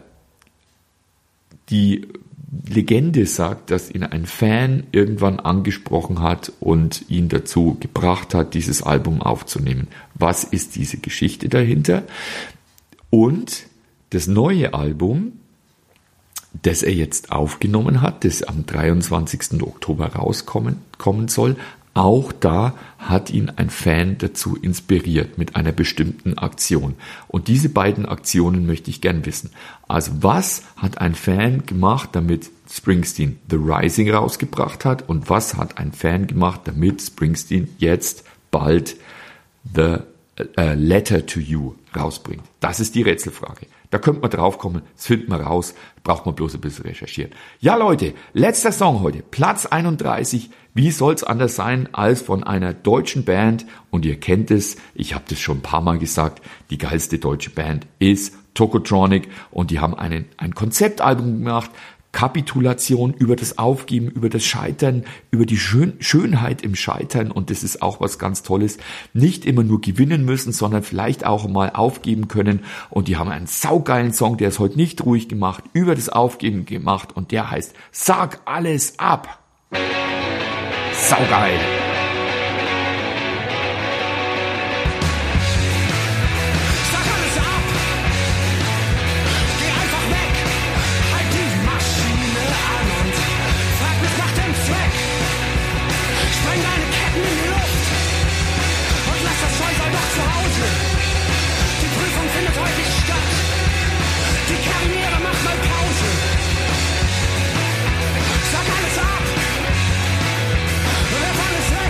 die Legende sagt, dass ihn ein Fan irgendwann angesprochen hat und ihn dazu gebracht hat, dieses Album aufzunehmen. Was ist diese Geschichte dahinter? Und das neue Album, das er jetzt aufgenommen hat, das am 23. Oktober rauskommen soll, auch da hat ihn ein Fan dazu inspiriert mit einer bestimmten Aktion. Und diese beiden Aktionen möchte ich gern wissen. Also was hat ein Fan gemacht, damit Springsteen The Rising rausgebracht hat? Und was hat ein Fan gemacht, damit Springsteen jetzt bald The Letter to You rausbringt? Das ist die Rätselfrage. Da könnte man drauf kommen, das findet man raus, braucht man bloß ein bisschen recherchieren. Ja Leute, letzter Song heute, Platz 31. Wie soll's anders sein als von einer deutschen Band? Und ihr kennt es, ich habe das schon ein paar Mal gesagt, die geilste deutsche Band ist Tokotronic und die haben ein Konzeptalbum gemacht, Kapitulation, über das Aufgeben, über das Scheitern, über die Schönheit im Scheitern und das ist auch was ganz Tolles. Nicht immer nur gewinnen müssen, sondern vielleicht auch mal aufgeben können und die haben einen saugeilen Song, der ist heute nicht ruhig gemacht, über das Aufgeben gemacht und der heißt Sag alles ab. Saugeil. Sag alles ab! Wer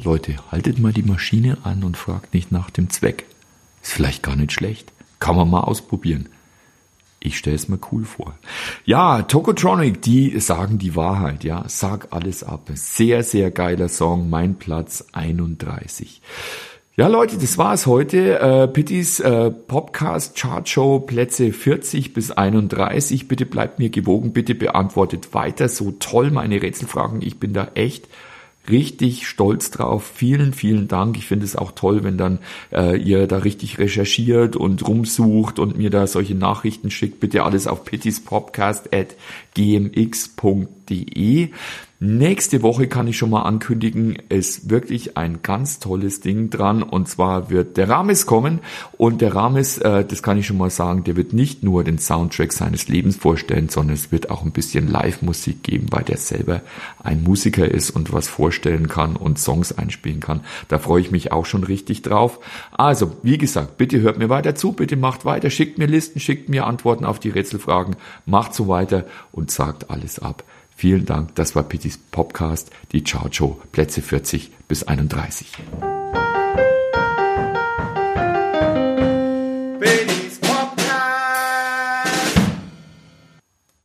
Leute, haltet mal die Maschine an und fragt nicht nach dem Zweck. Ist vielleicht gar nicht schlecht. Kann man mal ausprobieren. Ich stelle es mir cool vor. Ja, Tokotronic, die sagen die Wahrheit, ja. Sag alles ab. Sehr, sehr geiler Song. Mein Platz 31. Ja, Leute, das war's heute. Pittys Podcast Chart Show, Plätze 40 bis 31. Bitte bleibt mir gewogen. Bitte beantwortet weiter so toll meine Rätselfragen. Ich bin da echt richtig stolz drauf. Vielen, vielen Dank. Ich finde es auch toll, wenn dann ihr da richtig recherchiert und rumsucht und mir da solche Nachrichten schickt. Bitte alles auf pittyspodcast@gmx.de. Nächste Woche kann ich schon mal ankündigen, ist wirklich ein ganz tolles Ding dran, und zwar wird der Rames kommen, und der Rames, das kann ich schon mal sagen, der wird nicht nur den Soundtrack seines Lebens vorstellen, sondern es wird auch ein bisschen Live-Musik geben, weil der selber ein Musiker ist und was vorstellen kann und Songs einspielen kann. Da freue ich mich auch schon richtig drauf. Also, wie gesagt, bitte hört mir weiter zu, bitte macht weiter, schickt mir Listen, schickt mir Antworten auf die Rätselfragen, macht so weiter und sagt alles ab. Vielen Dank, das war Pittys Podcast, die Chart Show, Plätze 40 bis 31.